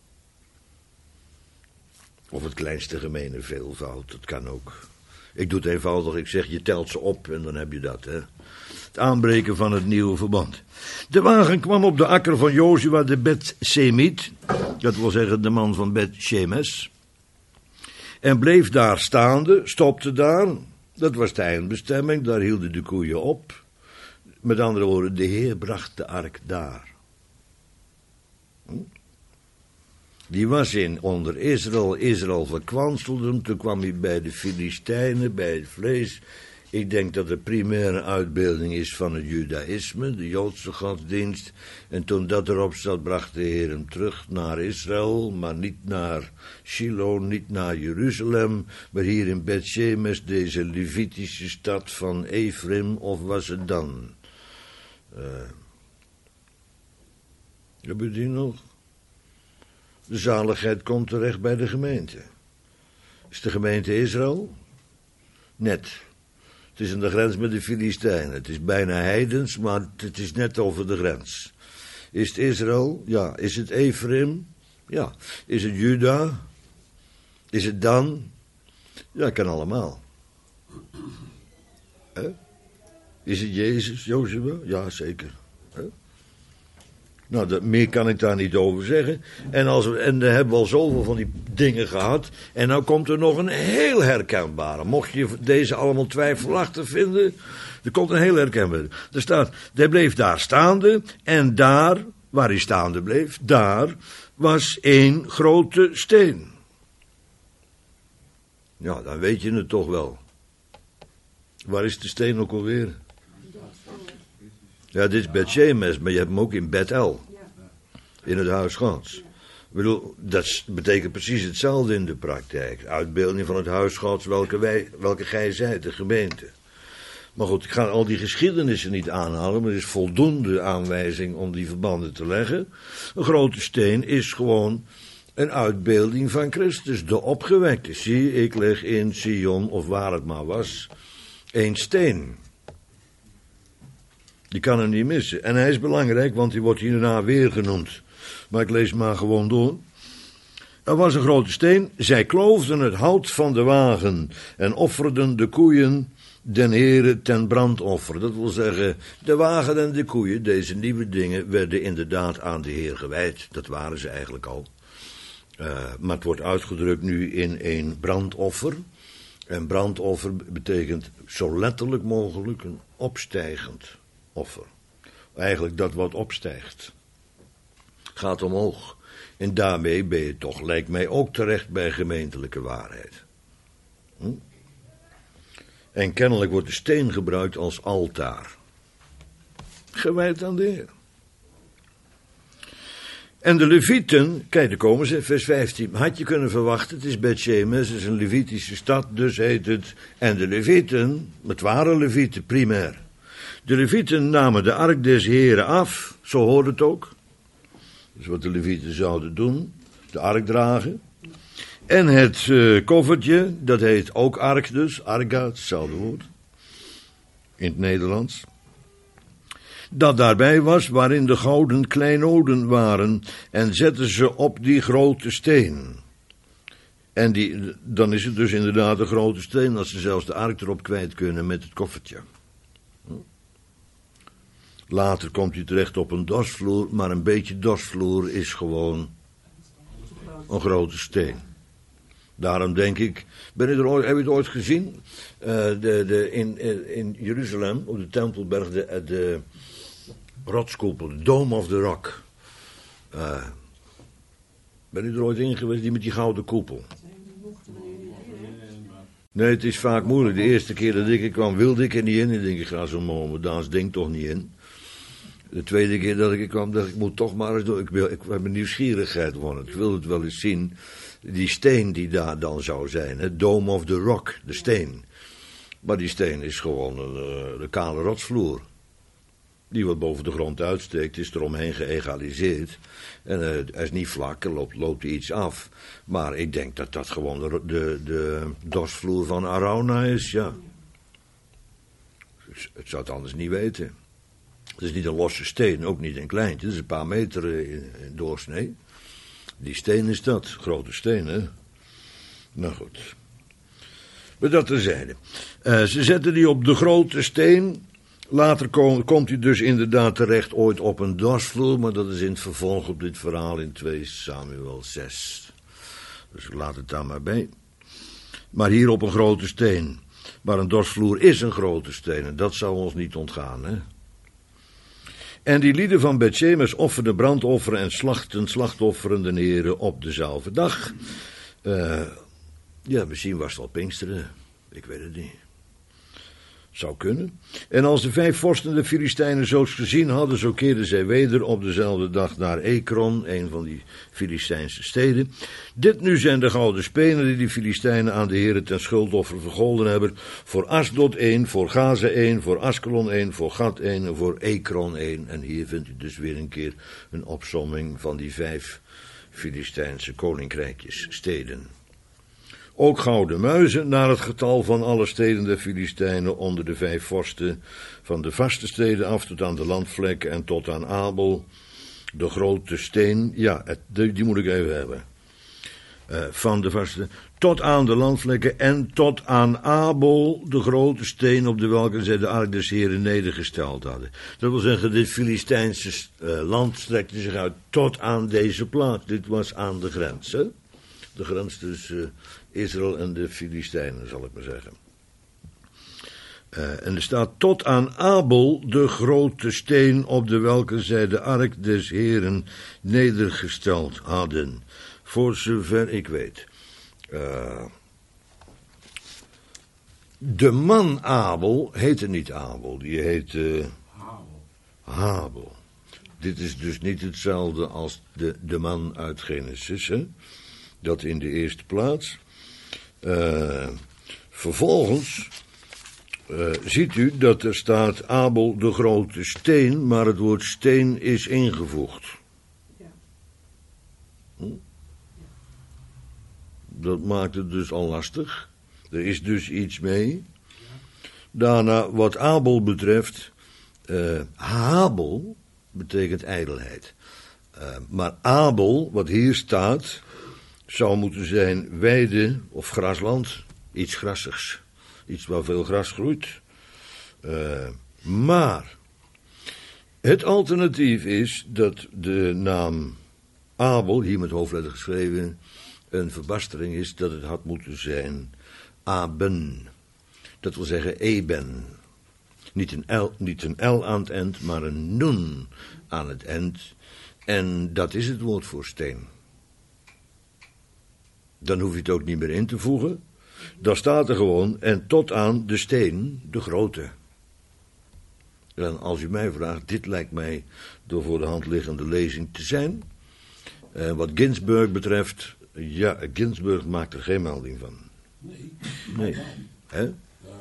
Of het kleinste gemene veelvoud, dat kan ook. Ik doe het eenvoudig, ik zeg je telt ze op en dan heb je dat. Hè. Het aanbreken van het nieuwe verband. De wagen kwam op de akker van Jozua de Bet-Semiet, dat wil zeggen de man van Bet-Shemes, en bleef daar staande, stopte daar. Dat was de eindbestemming, daar hielden de koeien op. Met andere woorden, de Heer bracht de ark daar. Die was onder Israël verkwanselde hem. Toen kwam hij bij de Filistijnen, bij het vlees. Ik denk dat de primaire uitbeelding is van het judaïsme, de Joodse godsdienst. En toen dat erop zat, bracht de Heer hem terug naar Israël, maar niet naar Shiloh, niet naar Jeruzalem, maar hier in Bet-Shemes, deze Levitische stad van Ephraim, of was het dan? Heb je die nog? De zaligheid komt terecht bij de gemeente. Is de gemeente Israël? Net. Het is aan de grens met de Filistijnen. Het is bijna heidens, maar het is net over de grens. Is het Israël? Ja. Is het Ephraim? Ja. Is het Juda? Is het Dan? Ja, kan allemaal. Is het Jezus, Jozua? Ja, zeker. Nou, meer kan ik daar niet over zeggen. En we hebben al zoveel van die dingen gehad. En nou komt er nog een heel herkenbare. Mocht je deze allemaal twijfelachtig vinden, er komt een heel herkenbare. Er staat, hij bleef daar staande. En daar, waar hij staande bleef, daar was één grote steen. Ja, dan weet je het toch wel. Waar is de steen ook alweer? Ja, dit is Bet-Shemes, maar je hebt hem ook in Bet-El. In het huis Gods. Ik bedoel, dat betekent precies hetzelfde in de praktijk. Uitbeelding van het huis Gods, welke gij zijt, de gemeente. Maar goed, ik ga al die geschiedenissen niet aanhalen, maar er is voldoende aanwijzing om die verbanden te leggen. Een grote steen is gewoon een uitbeelding van Christus, de opgewekte. Zie, ik leg in Sion, of waar het maar was, één steen. Je kan hem niet missen. En hij is belangrijk, want hij wordt hierna weer genoemd. Maar ik lees maar gewoon door. Er was een grote steen. Zij kloofden het hout van de wagen en offerden de koeien den Heere ten brandoffer. Dat wil zeggen, de wagen en de koeien, deze nieuwe dingen, werden inderdaad aan de Heer gewijd. Dat waren ze eigenlijk al. Maar het wordt uitgedrukt nu in een brandoffer. En brandoffer betekent zo letterlijk mogelijk een opstijgend offer. Eigenlijk dat wat opstijgt. Gaat omhoog. En daarmee ben je toch, lijkt mij, ook terecht bij gemeentelijke waarheid. En kennelijk wordt de steen gebruikt als altaar. Gewijd aan de Heer. En de Levieten, kijk, daar komen ze, vers 15. Had je kunnen verwachten, het is Bet-Shemes, het is een Levitische stad, dus heet het. En de Levieten, het waren Levieten primair. De Levieten namen de ark des Heren af, zo hoort het ook. Dat is wat de Levieten zouden doen, de ark dragen. En het koffertje, dat heet ook ark dus, arga, hetzelfde woord. In het Nederlands. Dat daarbij was, waarin de gouden kleinoden waren, en zetten ze op die grote steen. En dan is het dus inderdaad een grote steen, dat ze zelfs de ark erop kwijt kunnen met het koffertje. Later komt hij terecht op een dorsvloer, maar een beetje dorsvloer is gewoon een grote steen. Daarom denk ik, heb je het ooit gezien? In Jeruzalem, op de Tempelberg, de rotskoepel, de Dome of the Rock. Ben u er ooit in geweest, die met die gouden koepel? Nee, het is vaak moeilijk. De eerste keer dat ik er kwam, wilde ik er niet in. Ik denk, ik ga zo'n Mohammedaans ding toch niet in. De tweede keer dat ik er kwam, dacht ik, moet toch maar eens doen. Ik heb een nieuwsgierigheid gewonnen. Ik wil het wel eens zien. Die steen die daar dan zou zijn, het Dome of the Rock, de steen. Maar die steen is gewoon de kale rotsvloer. Die wat boven de grond uitsteekt, is eromheen geëgaliseerd. En hij is niet vlak, er loopt hij iets af. Maar ik denk dat dat gewoon de dorsvloer van Arauna is, ja. Ik zou het anders niet weten. Het is niet een losse steen, ook niet een kleintje. Het is een paar meter in doorsnee. Die steen is dat, grote steen, hè. Nou goed. Maar dat terzijde. Ze zetten die op de grote steen. Later komt hij dus inderdaad terecht ooit op een dorsvloer. Maar dat is in het vervolg op dit verhaal in 2 Samuel 6. Dus ik laat het daar maar bij. Maar hier op een grote steen. Maar een dorsvloer is een grote steen. En dat zou ons niet ontgaan, hè. En die lieden van Bethshemes offerden brandofferen en slachtofferen de heren op dezelfde dag. Ja, misschien was het al Pinksteren. Ik weet het niet. Zou kunnen. En als de 5 vorsten de Filistijnen zo gezien hadden, zo keerden zij weder op dezelfde dag naar Ekron, een van die Filistijnse steden. Dit nu zijn de gouden spenen die de Filistijnen aan de heren ten schuldoffer vergolden hebben. Voor Asdod 1, voor Gaza 1, voor Askelon 1, voor Gat 1 en voor Ekron 1. En hier vindt u dus weer een keer een opsomming van die 5 Filistijnse koninkrijkjes, steden. Ook gouden muizen, naar het getal van alle steden der Filistijnen, onder de 5 vorsten van de vaste steden af tot aan de landvlekken en tot aan Abel, de grote steen, ja, die moet ik even hebben, van de vaste, tot aan de landvlekken en tot aan Abel, de grote steen op de welke zij de ark des Heren nedergesteld hadden. Dat wil zeggen, dit Filistijnse land strekte zich uit tot aan deze plaats. Dit was aan de grens, hè? De grens tussen Israël en de Filistijnen, zal ik maar zeggen. En er staat tot aan Abel, de grote steen op de welke zij de ark des Heren nedergesteld hadden. Voor zover ik weet. De man Abel heette niet Abel, die heette Habel. Dit is dus niet hetzelfde als de man uit Genesis, hè? Dat in de eerste plaats. Vervolgens ziet u dat er staat Abel de grote steen, maar het woord steen is ingevoegd. Ja. Dat maakt het dus al lastig. Er is dus iets mee. Daarna, wat Abel betreft, Habel betekent ijdelheid. Maar Abel, wat hier staat, zou moeten zijn weide of grasland, iets grassigs, iets waar veel gras groeit. Maar het alternatief is dat de naam Abel, hier met hoofdletter geschreven, een verbastering is, dat het had moeten zijn Aben. Dat wil zeggen Eben. Niet een L aan het eind, maar een Nun aan het eind. En dat is het woord voor steen. Dan hoef je het ook niet meer in te voegen. Dan staat er gewoon, en tot aan de steen, de grote. En als u mij vraagt, dit lijkt mij de voor de hand liggende lezing te zijn. Wat Ginsburg betreft, ja, Ginsburg maakt er geen melding van. Nee. Hè? En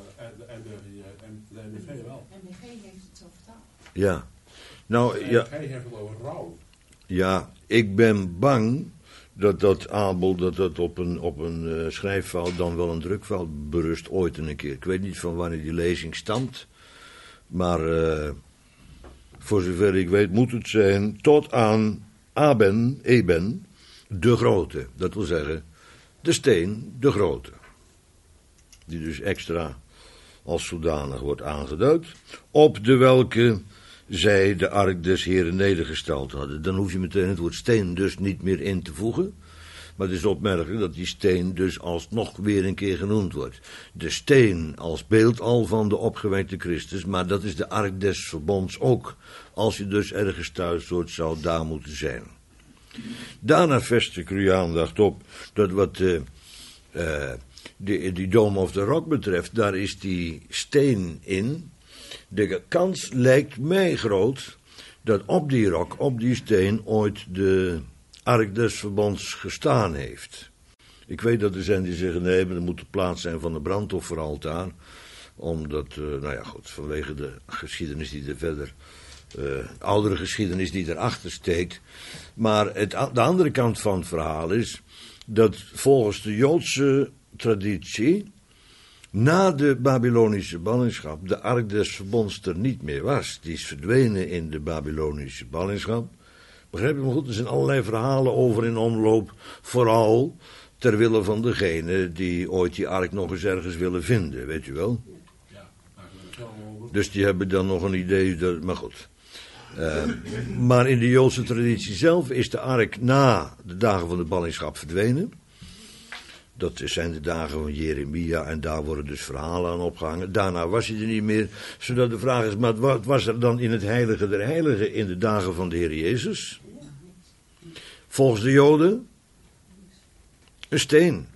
de NBV wel. NBG heeft het zo vertaald. Ja. Nou, ja. De NBG heeft het over rouw. Ja, ik ben bang dat Abel, dat op een schrijffout dan wel een drukfout berust ooit en een keer. Ik weet niet van wanneer die lezing stamt, maar voor zover ik weet moet het zijn tot aan Eben, de grote. Dat wil zeggen, de steen, de grote. Die dus extra als zodanig wordt aangeduid, op de welke zij de ark des Heren nedergesteld hadden. Dan hoef je meteen het woord steen dus niet meer in te voegen. Maar het is opmerkelijk dat die steen dus alsnog weer een keer genoemd wordt. De steen als beeld al van de opgewekte Christus, maar dat is de ark des verbonds ook. Als je dus ergens thuis hoort, zou daar moeten zijn. Daarna vestig ik uw aandacht op dat wat die Dome of the Rock betreft, daar is die steen in. De kans lijkt mij groot dat op die rok, op die steen, ooit de ark des verbonds gestaan heeft. Ik weet dat er zijn die zeggen, nee, maar er moet de plaats zijn van de brandofferaltaar. Omdat, nou ja goed, vanwege de geschiedenis die er verder, oudere geschiedenis die erachter steekt. Maar de andere kant van het verhaal is dat volgens de Joodse traditie na de Babylonische ballingschap de ark des verbonds er niet meer was. Die is verdwenen in de Babylonische ballingschap. Begrijp je me goed? Er zijn allerlei verhalen over in omloop. Vooral ter wille van degene die ooit die ark nog eens ergens willen vinden. Weet u wel? Ja, daar gaan we het zo over. Dus die hebben dan nog een idee. Maar goed. Maar in de Joodse traditie zelf is de ark na de dagen van de ballingschap verdwenen. Dat zijn de dagen van Jeremia en daar worden dus verhalen aan opgehangen. Daarna was hij er niet meer. Zodat de vraag is, maar wat was er dan in het heilige der heiligen in de dagen van de Heer Jezus? Volgens de Joden? Een steen.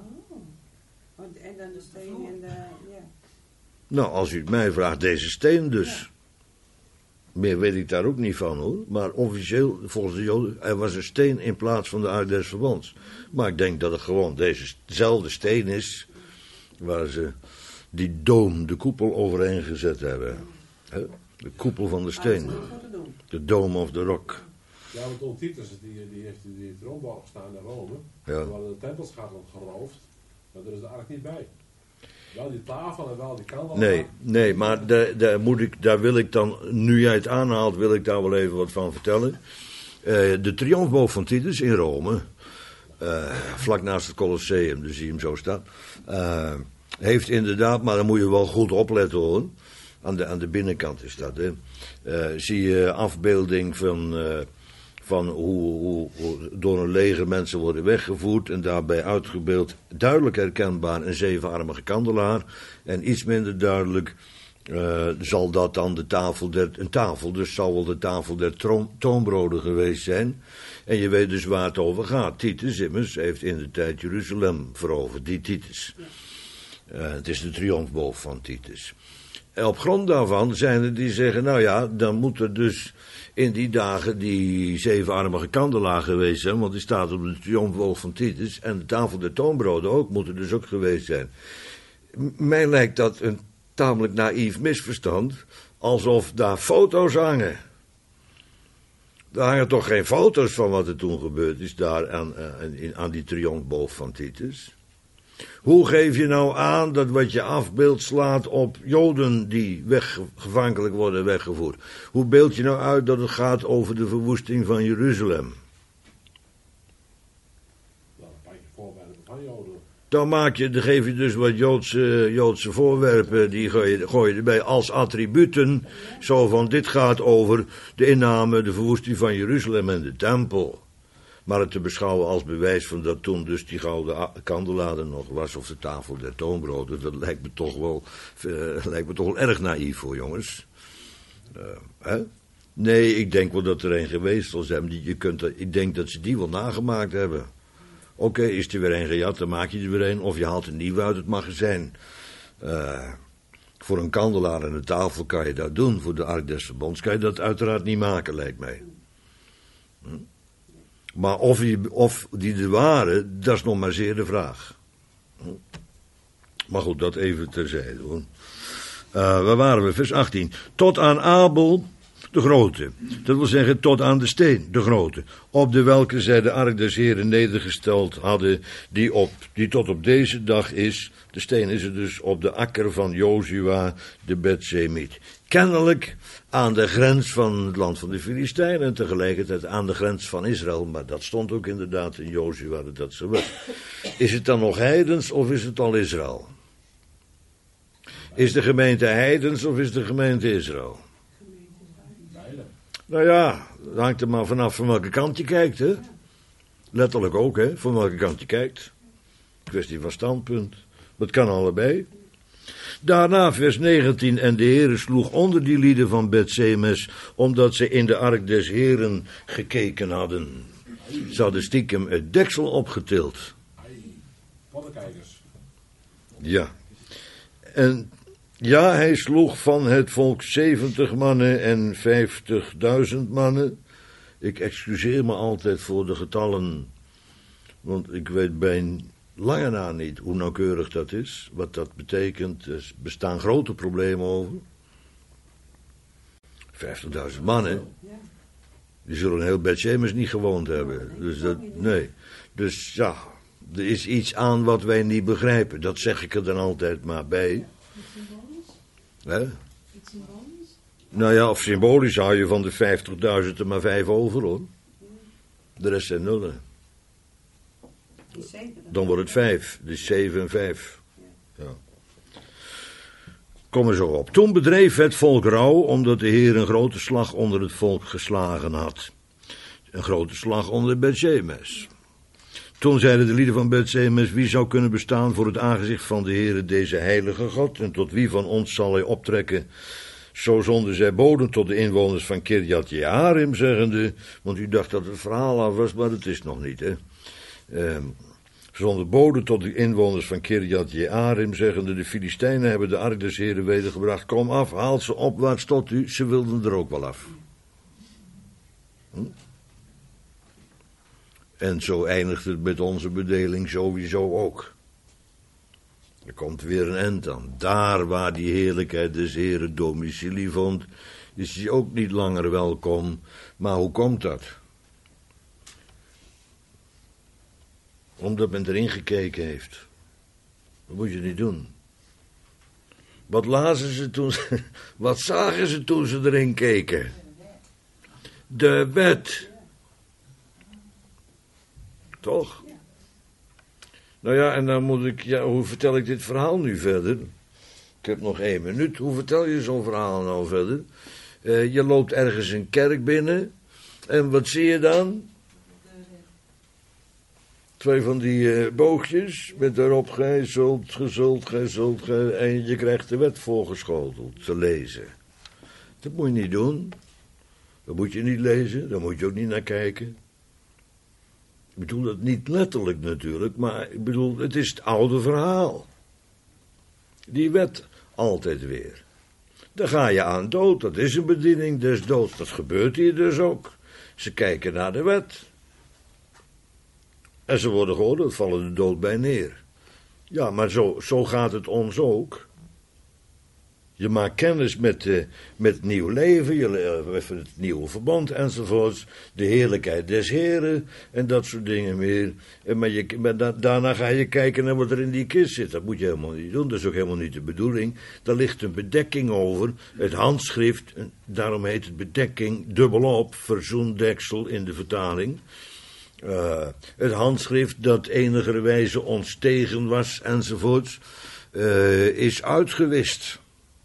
Oh, en dan de steen en de, ja. Nou, als u het mij vraagt, deze steen dus. Meer weet ik daar ook niet van hoor. Maar officieel, volgens de Joden, er was een steen in plaats van de ark des verbonds. Maar ik denk dat het gewoon dezezelfde steen is waar ze die doom, de koepel overheen gezet hebben. Hè? De koepel van de steen. De dome of the rock. Ja, want Don Titus die heeft die troonbal gestaan in Rome. Ja. Er waren de tempelschalen geroofd, maar er is de ark niet bij. Wel die tafel en wel die kandel. Nee, maar daar wil ik dan, nu jij het aanhaalt, wil ik daar wel even wat van vertellen. De triomfboog van Titus in Rome, vlak naast het Colosseum, dus zie je hem zo staan, heeft inderdaad, maar dan moet je wel goed opletten hoor. Aan de binnenkant is dat, hè. Zie je afbeelding van hoe door een leger mensen worden weggevoerd en daarbij uitgebeeld, duidelijk herkenbaar, een zevenarmige kandelaar. En iets minder duidelijk zal dat dan een tafel, dus zal wel de tafel der toonbroden geweest zijn. En je weet dus waar het over gaat. Titus immers heeft in de tijd Jeruzalem veroverd, die Titus. Het is de triomfboog van Titus. En op grond daarvan zijn er die zeggen, nou ja, dan moet er dus in die dagen die zevenarmige kandelaar geweest zijn, want die staat op de triomfboog van Titus, en de tafel der toonbroden ook, moet er dus ook geweest zijn. Mij lijkt dat een tamelijk naïef misverstand, alsof daar foto's hangen. Er hangen toch geen foto's van wat er toen gebeurd is daar aan die triomfboog van Titus? Hoe geef je nou aan dat wat je afbeeldt slaat op Joden die gevankelijk worden weggevoerd? Hoe beeld je nou uit dat het gaat over de verwoesting van Jeruzalem? Nou, een paar voorbeelden van Joden. Dan geef je dus wat Joodse voorwerpen, die gooi je erbij als attributen. Zo van, dit gaat over de inname, de verwoesting van Jeruzalem en de tempel. Maar het te beschouwen als bewijs van dat toen dus die gouden kandelaar er nog was, of de tafel der toonbroden, dat lijkt me toch wel erg naïef voor jongens. Hè? Nee, ik denk wel dat er een geweest zal zijn. Ik denk dat ze die wel nagemaakt hebben. Oké, is er weer een gejat, dan maak je er weer een, of je haalt een nieuwe uit het magazijn. Voor een kandelaar en een tafel kan je dat doen, voor de ark des verbonds kan je dat uiteraard niet maken, lijkt mij. Maar of die er waren, dat is nog maar zeer de vraag. Maar goed, dat even terzijde hoor. Waar waren we? Vers 18. Tot aan Abel de grote. Dat wil zeggen tot aan de steen, de grote. Op de welke zij de ark des Heren nedergesteld hadden, die tot op deze dag is. De steen is er dus op de akker van Jozua de Bethsemiet. Kennelijk aan de grens van het land van de Filistijnen en tegelijkertijd aan de grens van Israël. Maar dat stond ook inderdaad in Jozua dat zo was. Is het dan nog heidens of is het al Israël? Is de gemeente heidens of is de gemeente Israël? Nou ja, dat hangt er maar vanaf van welke kant je kijkt, hè. Letterlijk ook, hè, van welke kant je kijkt. Kwestie van standpunt. Dat kan allebei. Daarna vers 19, en de Heere sloeg onder die lieden van Bethsemes, omdat ze in de ark des Heren gekeken hadden. Ze hadden stiekem het deksel opgetild. Pottenkijkers. Ja. En ja, hij sloeg van het volk 70 mannen en 50.000 mannen. Ik excuseer me altijd voor de getallen, want ik weet bij lange na niet hoe nauwkeurig dat is, wat dat betekent. Er bestaan grote problemen over. 50.000 mannen, die zullen heel Bethsemes niet gewoond hebben. Dus nee. Dus ja, Er is iets aan wat wij niet begrijpen. Dat zeg ik er dan altijd maar bij. Iets symbolisch? Hè? Iets symbolisch? Nou ja, of symbolisch hou je van de 50.000 er maar 5 over, hoor. De rest zijn nullen. Die 7. Dan wordt het 5. Dus 7 en 5. Ja. Kom er zo op. Toen bedreef het volk rouw, omdat de Heer een grote slag onder het volk geslagen had. Een grote slag onder Beth-Shemes. Toen zeiden de lieden van Beth-Shemes: wie zou kunnen bestaan voor het aangezicht van de Heere, deze heilige God? En tot wie van ons zal hij optrekken? Zo zonden zij boden tot de inwoners van Kirjat Jearim, zeggende, want u dacht dat het verhaal af was, maar het is nog niet, hè. Zonden boden tot de inwoners van Kirjat Jearim, zeggende, de Filistijnen hebben de ark des Heeren wedergebracht, kom af, haal ze opwaarts tot u, ze wilden er ook wel af. En zo eindigt het met onze bedeling sowieso ook. Er komt weer een eind aan. Daar waar die heerlijkheid des Heren domicilie vond, is hij ook niet langer welkom. Maar hoe komt dat? Omdat men erin gekeken heeft. Dat moet je niet doen. Wat lazen ze toen wat zagen ze toen ze erin keken? De wet. Toch? Nou ja, en dan moet ik, hoe vertel ik dit verhaal nu verder? Ik heb nog 1 minuut. Hoe vertel je zo'n verhaal nou verder? Je loopt ergens een kerk binnen. En wat zie je dan? 2 van die boogjes met daarop gij zult. En je krijgt de wet voorgeschoteld te lezen. Dat moet je niet doen. Dat moet je niet lezen. Daar moet je ook niet naar kijken. Ik bedoel dat niet letterlijk natuurlijk, maar ik bedoel, het is het oude verhaal. Die wet altijd weer. Daar ga je aan dood, dat is een bediening des doods. Dat gebeurt hier dus ook. Ze kijken naar de wet. En ze worden geoordeeld, vallen de dood bij neer. Ja, maar zo gaat het ons ook. Je maakt kennis met nieuw leven, het nieuwe verbond enzovoorts. De heerlijkheid des Heren en dat soort dingen meer. Maar daarna ga je kijken naar wat er in die kist zit. Dat moet je helemaal niet doen, dat is ook helemaal niet de bedoeling. Daar ligt een bedekking over, het handschrift, daarom heet het bedekking dubbelop, verzoendeksel in de vertaling. Het handschrift dat enigerwijze ons tegen was enzovoorts, is uitgewist.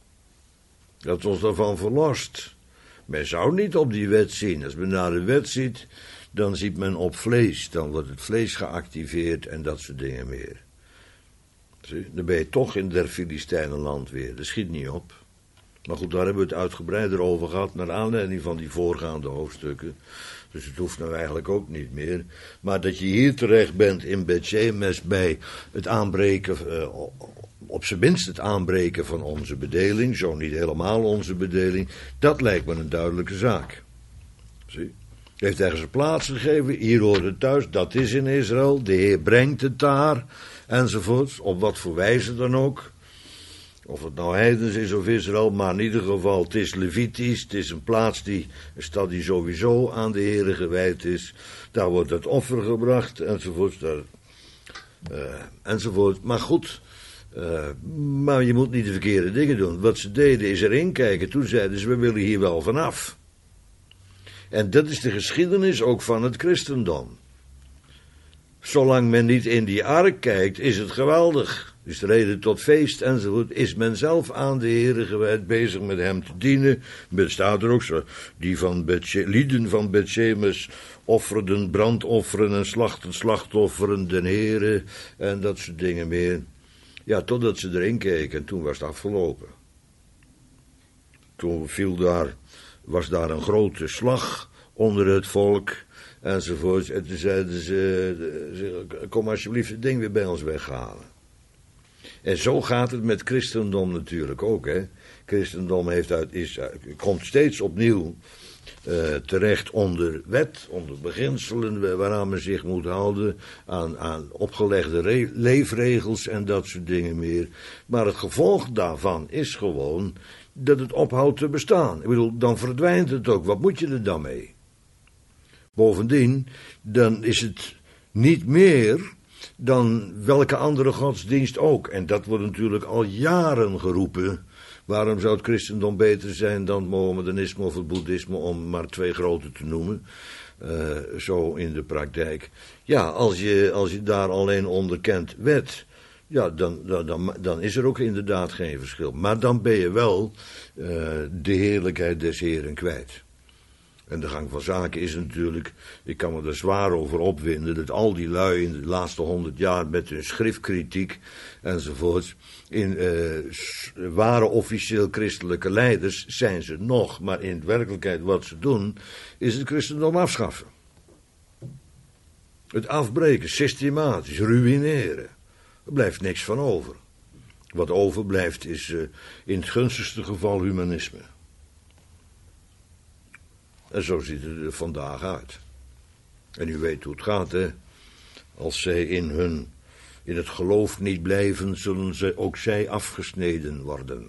Dat ons daarvan verlost. Men zou niet op die wet zien. Als men naar de wet ziet, dan ziet men op vlees. Dan wordt het vlees geactiveerd en dat soort dingen meer. Zie, dan ben je toch in der Filistijnenland weer. Dat schiet niet op. Maar goed, daar hebben we het uitgebreider over gehad, naar aanleiding van die voorgaande hoofdstukken. Dus het hoeft nou eigenlijk ook niet meer. Maar dat je hier terecht bent in Beth-Shemes bij het aanbreken, op zijn minst het aanbreken van onze bedeling, zo niet helemaal onze bedeling, dat lijkt me een duidelijke zaak. Zie? Heeft ergens een plaats gegeven, hier hoort het thuis, dat is in Israël, de Heer brengt het daar, enzovoort, op wat voor wijze dan ook. Of het nou heidens is of Israël, maar in ieder geval, het is Levitisch, het is een plaats een stad die sowieso aan de Heere gewijd is. Daar wordt het offer gebracht, enzovoort. Enzovoort. Maar goed, maar je moet niet de verkeerde dingen doen. Wat ze deden is erin kijken. Toen zeiden ze, we willen hier wel vanaf. En dat is de geschiedenis ook van het christendom. Zolang men niet in die ark kijkt, is het geweldig. Dus de reden tot feest enzovoort, is men zelf aan de Heere gewijd, bezig met hem te dienen. Er staat er ook zo, die lieden van Beth-Shemes offerden brandofferen en slachtofferen den Heere en dat soort dingen meer. Ja, totdat ze erin keken en toen was het afgelopen. Toen was daar een grote slag onder het volk enzovoort. En toen zeiden ze, kom alsjeblieft het ding weer bij ons weghalen. En zo gaat het met christendom natuurlijk ook, hè. Christendom komt steeds opnieuw terecht onder wet, onder beginselen waaraan men zich moet houden, aan opgelegde leefregels en dat soort dingen meer. Maar het gevolg daarvan is gewoon dat het ophoudt te bestaan. Ik bedoel, dan verdwijnt het ook. Wat moet je er dan mee? Bovendien, dan is het niet meer dan welke andere godsdienst ook. En dat wordt natuurlijk al jaren geroepen. Waarom zou het christendom beter zijn dan het Mohammedanisme of het boeddhisme, om maar 2 grote te noemen? Zo in de praktijk. Ja, als je daar alleen onderkent wet, ja, dan is er ook inderdaad geen verschil. Maar dan ben je wel de heerlijkheid des Heeren kwijt. En de gang van zaken is natuurlijk, ik kan me er zwaar over opwinden, dat al die lui in de laatste 100 jaar met hun schriftkritiek enzovoort, ware officieel christelijke leiders zijn ze nog, maar in werkelijkheid wat ze doen, is het christendom afschaffen. Het afbreken, systematisch, ruïneren. Er blijft niks van over. Wat overblijft is in het gunstigste geval humanisme. En zo ziet het er vandaag uit. En u weet hoe het gaat, hè. Als zij in het geloof niet blijven, zullen ze ook zij afgesneden worden.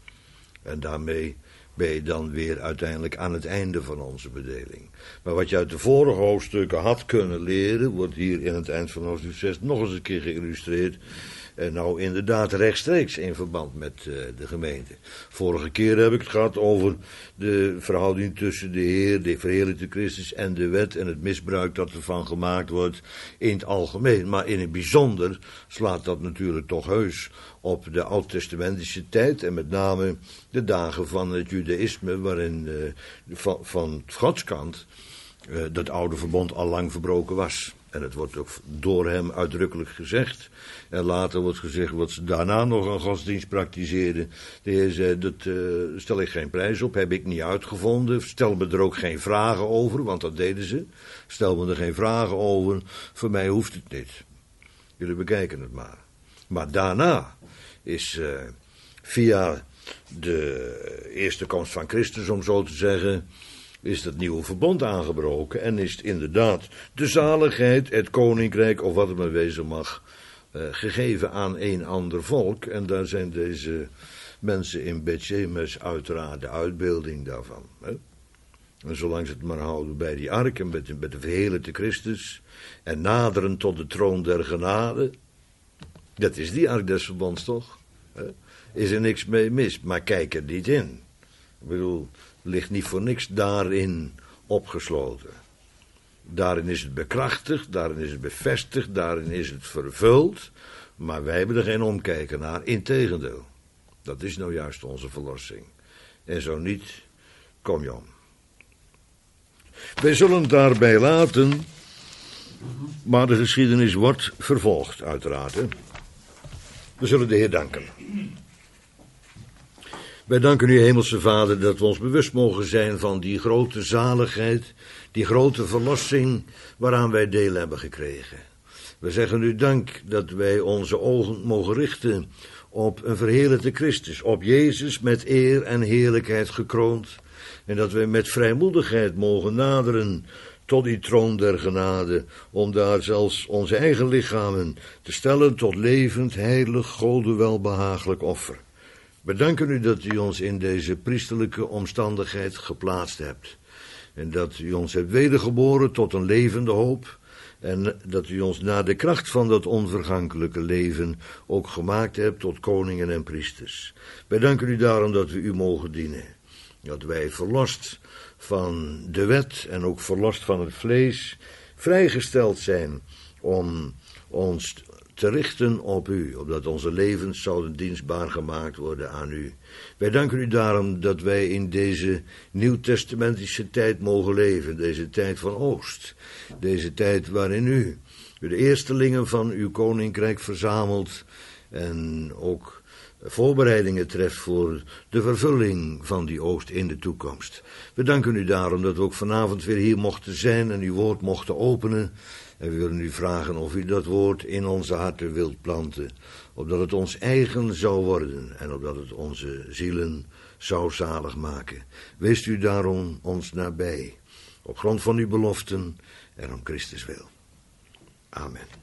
En daarmee ben je dan weer uiteindelijk aan het einde van onze bedeling. Maar wat je uit de vorige hoofdstukken had kunnen leren, wordt hier in het eind van hoofdstuk 6 nog eens een keer geïllustreerd. En nou inderdaad rechtstreeks in verband met de gemeente. Vorige keer heb ik het gehad over de verhouding tussen de Heer, de verheerlijkte Christus en de wet en het misbruik dat ervan gemaakt wordt in het algemeen. Maar in het bijzonder slaat dat natuurlijk toch heus op de oud-testamentische tijd en met name de dagen van het judaïsme, waarin van Gods kant dat oude verbond al lang verbroken was. En het wordt ook door hem uitdrukkelijk gezegd. En later wordt gezegd wat ze daarna nog aan godsdienst praktiseerden. De Heer zei, dat stel ik geen prijs op, heb ik niet uitgevonden. Stel me er ook geen vragen over, want dat deden ze. Stel me er geen vragen over, voor mij hoeft het niet. Jullie bekijken het maar. Maar daarna is via de eerste komst van Christus, om zo te zeggen, is dat nieuwe verbond aangebroken en is het inderdaad de zaligheid, het koninkrijk of wat het maar wezen mag, gegeven aan een ander volk. En daar zijn deze mensen in Bethshemes uiteraard de uitbeelding daarvan. Hè? En zolang ze het maar houden bij die ark en met de verheerlijkte Christus en naderen tot de troon der genade, dat is die ark des verbonds toch? Hè? Is er niks mee mis, maar kijk er niet in. Ik bedoel, ligt niet voor niks daarin opgesloten. Daarin is het bekrachtigd, daarin is het bevestigd, daarin is het vervuld. Maar wij hebben er geen omkijken naar, integendeel. Dat is nou juist onze verlossing. En zo niet, kom je om. Wij zullen het daarbij laten, maar de geschiedenis wordt vervolgd, uiteraard. Hè? We zullen de Heer danken. Wij danken u, Hemelse Vader, dat we ons bewust mogen zijn van die grote zaligheid, die grote verlossing waaraan wij deel hebben gekregen. We zeggen u dank dat wij onze ogen mogen richten op een verheerlijkte Christus, op Jezus met eer en heerlijkheid gekroond, en dat wij met vrijmoedigheid mogen naderen tot die troon der genade, om daar zelfs onze eigen lichamen te stellen tot levend, heilig, Gode welbehagelijk offer. We danken u dat u ons in deze priesterlijke omstandigheid geplaatst hebt. En dat u ons hebt wedergeboren tot een levende hoop. En dat u ons naar de kracht van dat onvergankelijke leven ook gemaakt hebt tot koningen en priesters. Wij danken u daarom dat we u mogen dienen. Dat wij verlost van de wet en ook verlost van het vlees vrijgesteld zijn om ons te richten op u, opdat onze levens zouden dienstbaar gemaakt worden aan u. Wij danken u daarom dat wij in deze nieuwtestamentische tijd mogen leven, deze tijd van oogst, deze tijd waarin u de eerstelingen van uw koninkrijk verzamelt en ook voorbereidingen treft voor de vervulling van die oogst in de toekomst. We danken u daarom dat we ook vanavond weer hier mochten zijn en uw woord mochten openen. En we willen u vragen of u dat woord in onze harten wilt planten, opdat het ons eigen zou worden en opdat het onze zielen zou zalig maken. Wees u daarom ons nabij, op grond van uw beloften en om Christus wil. Amen.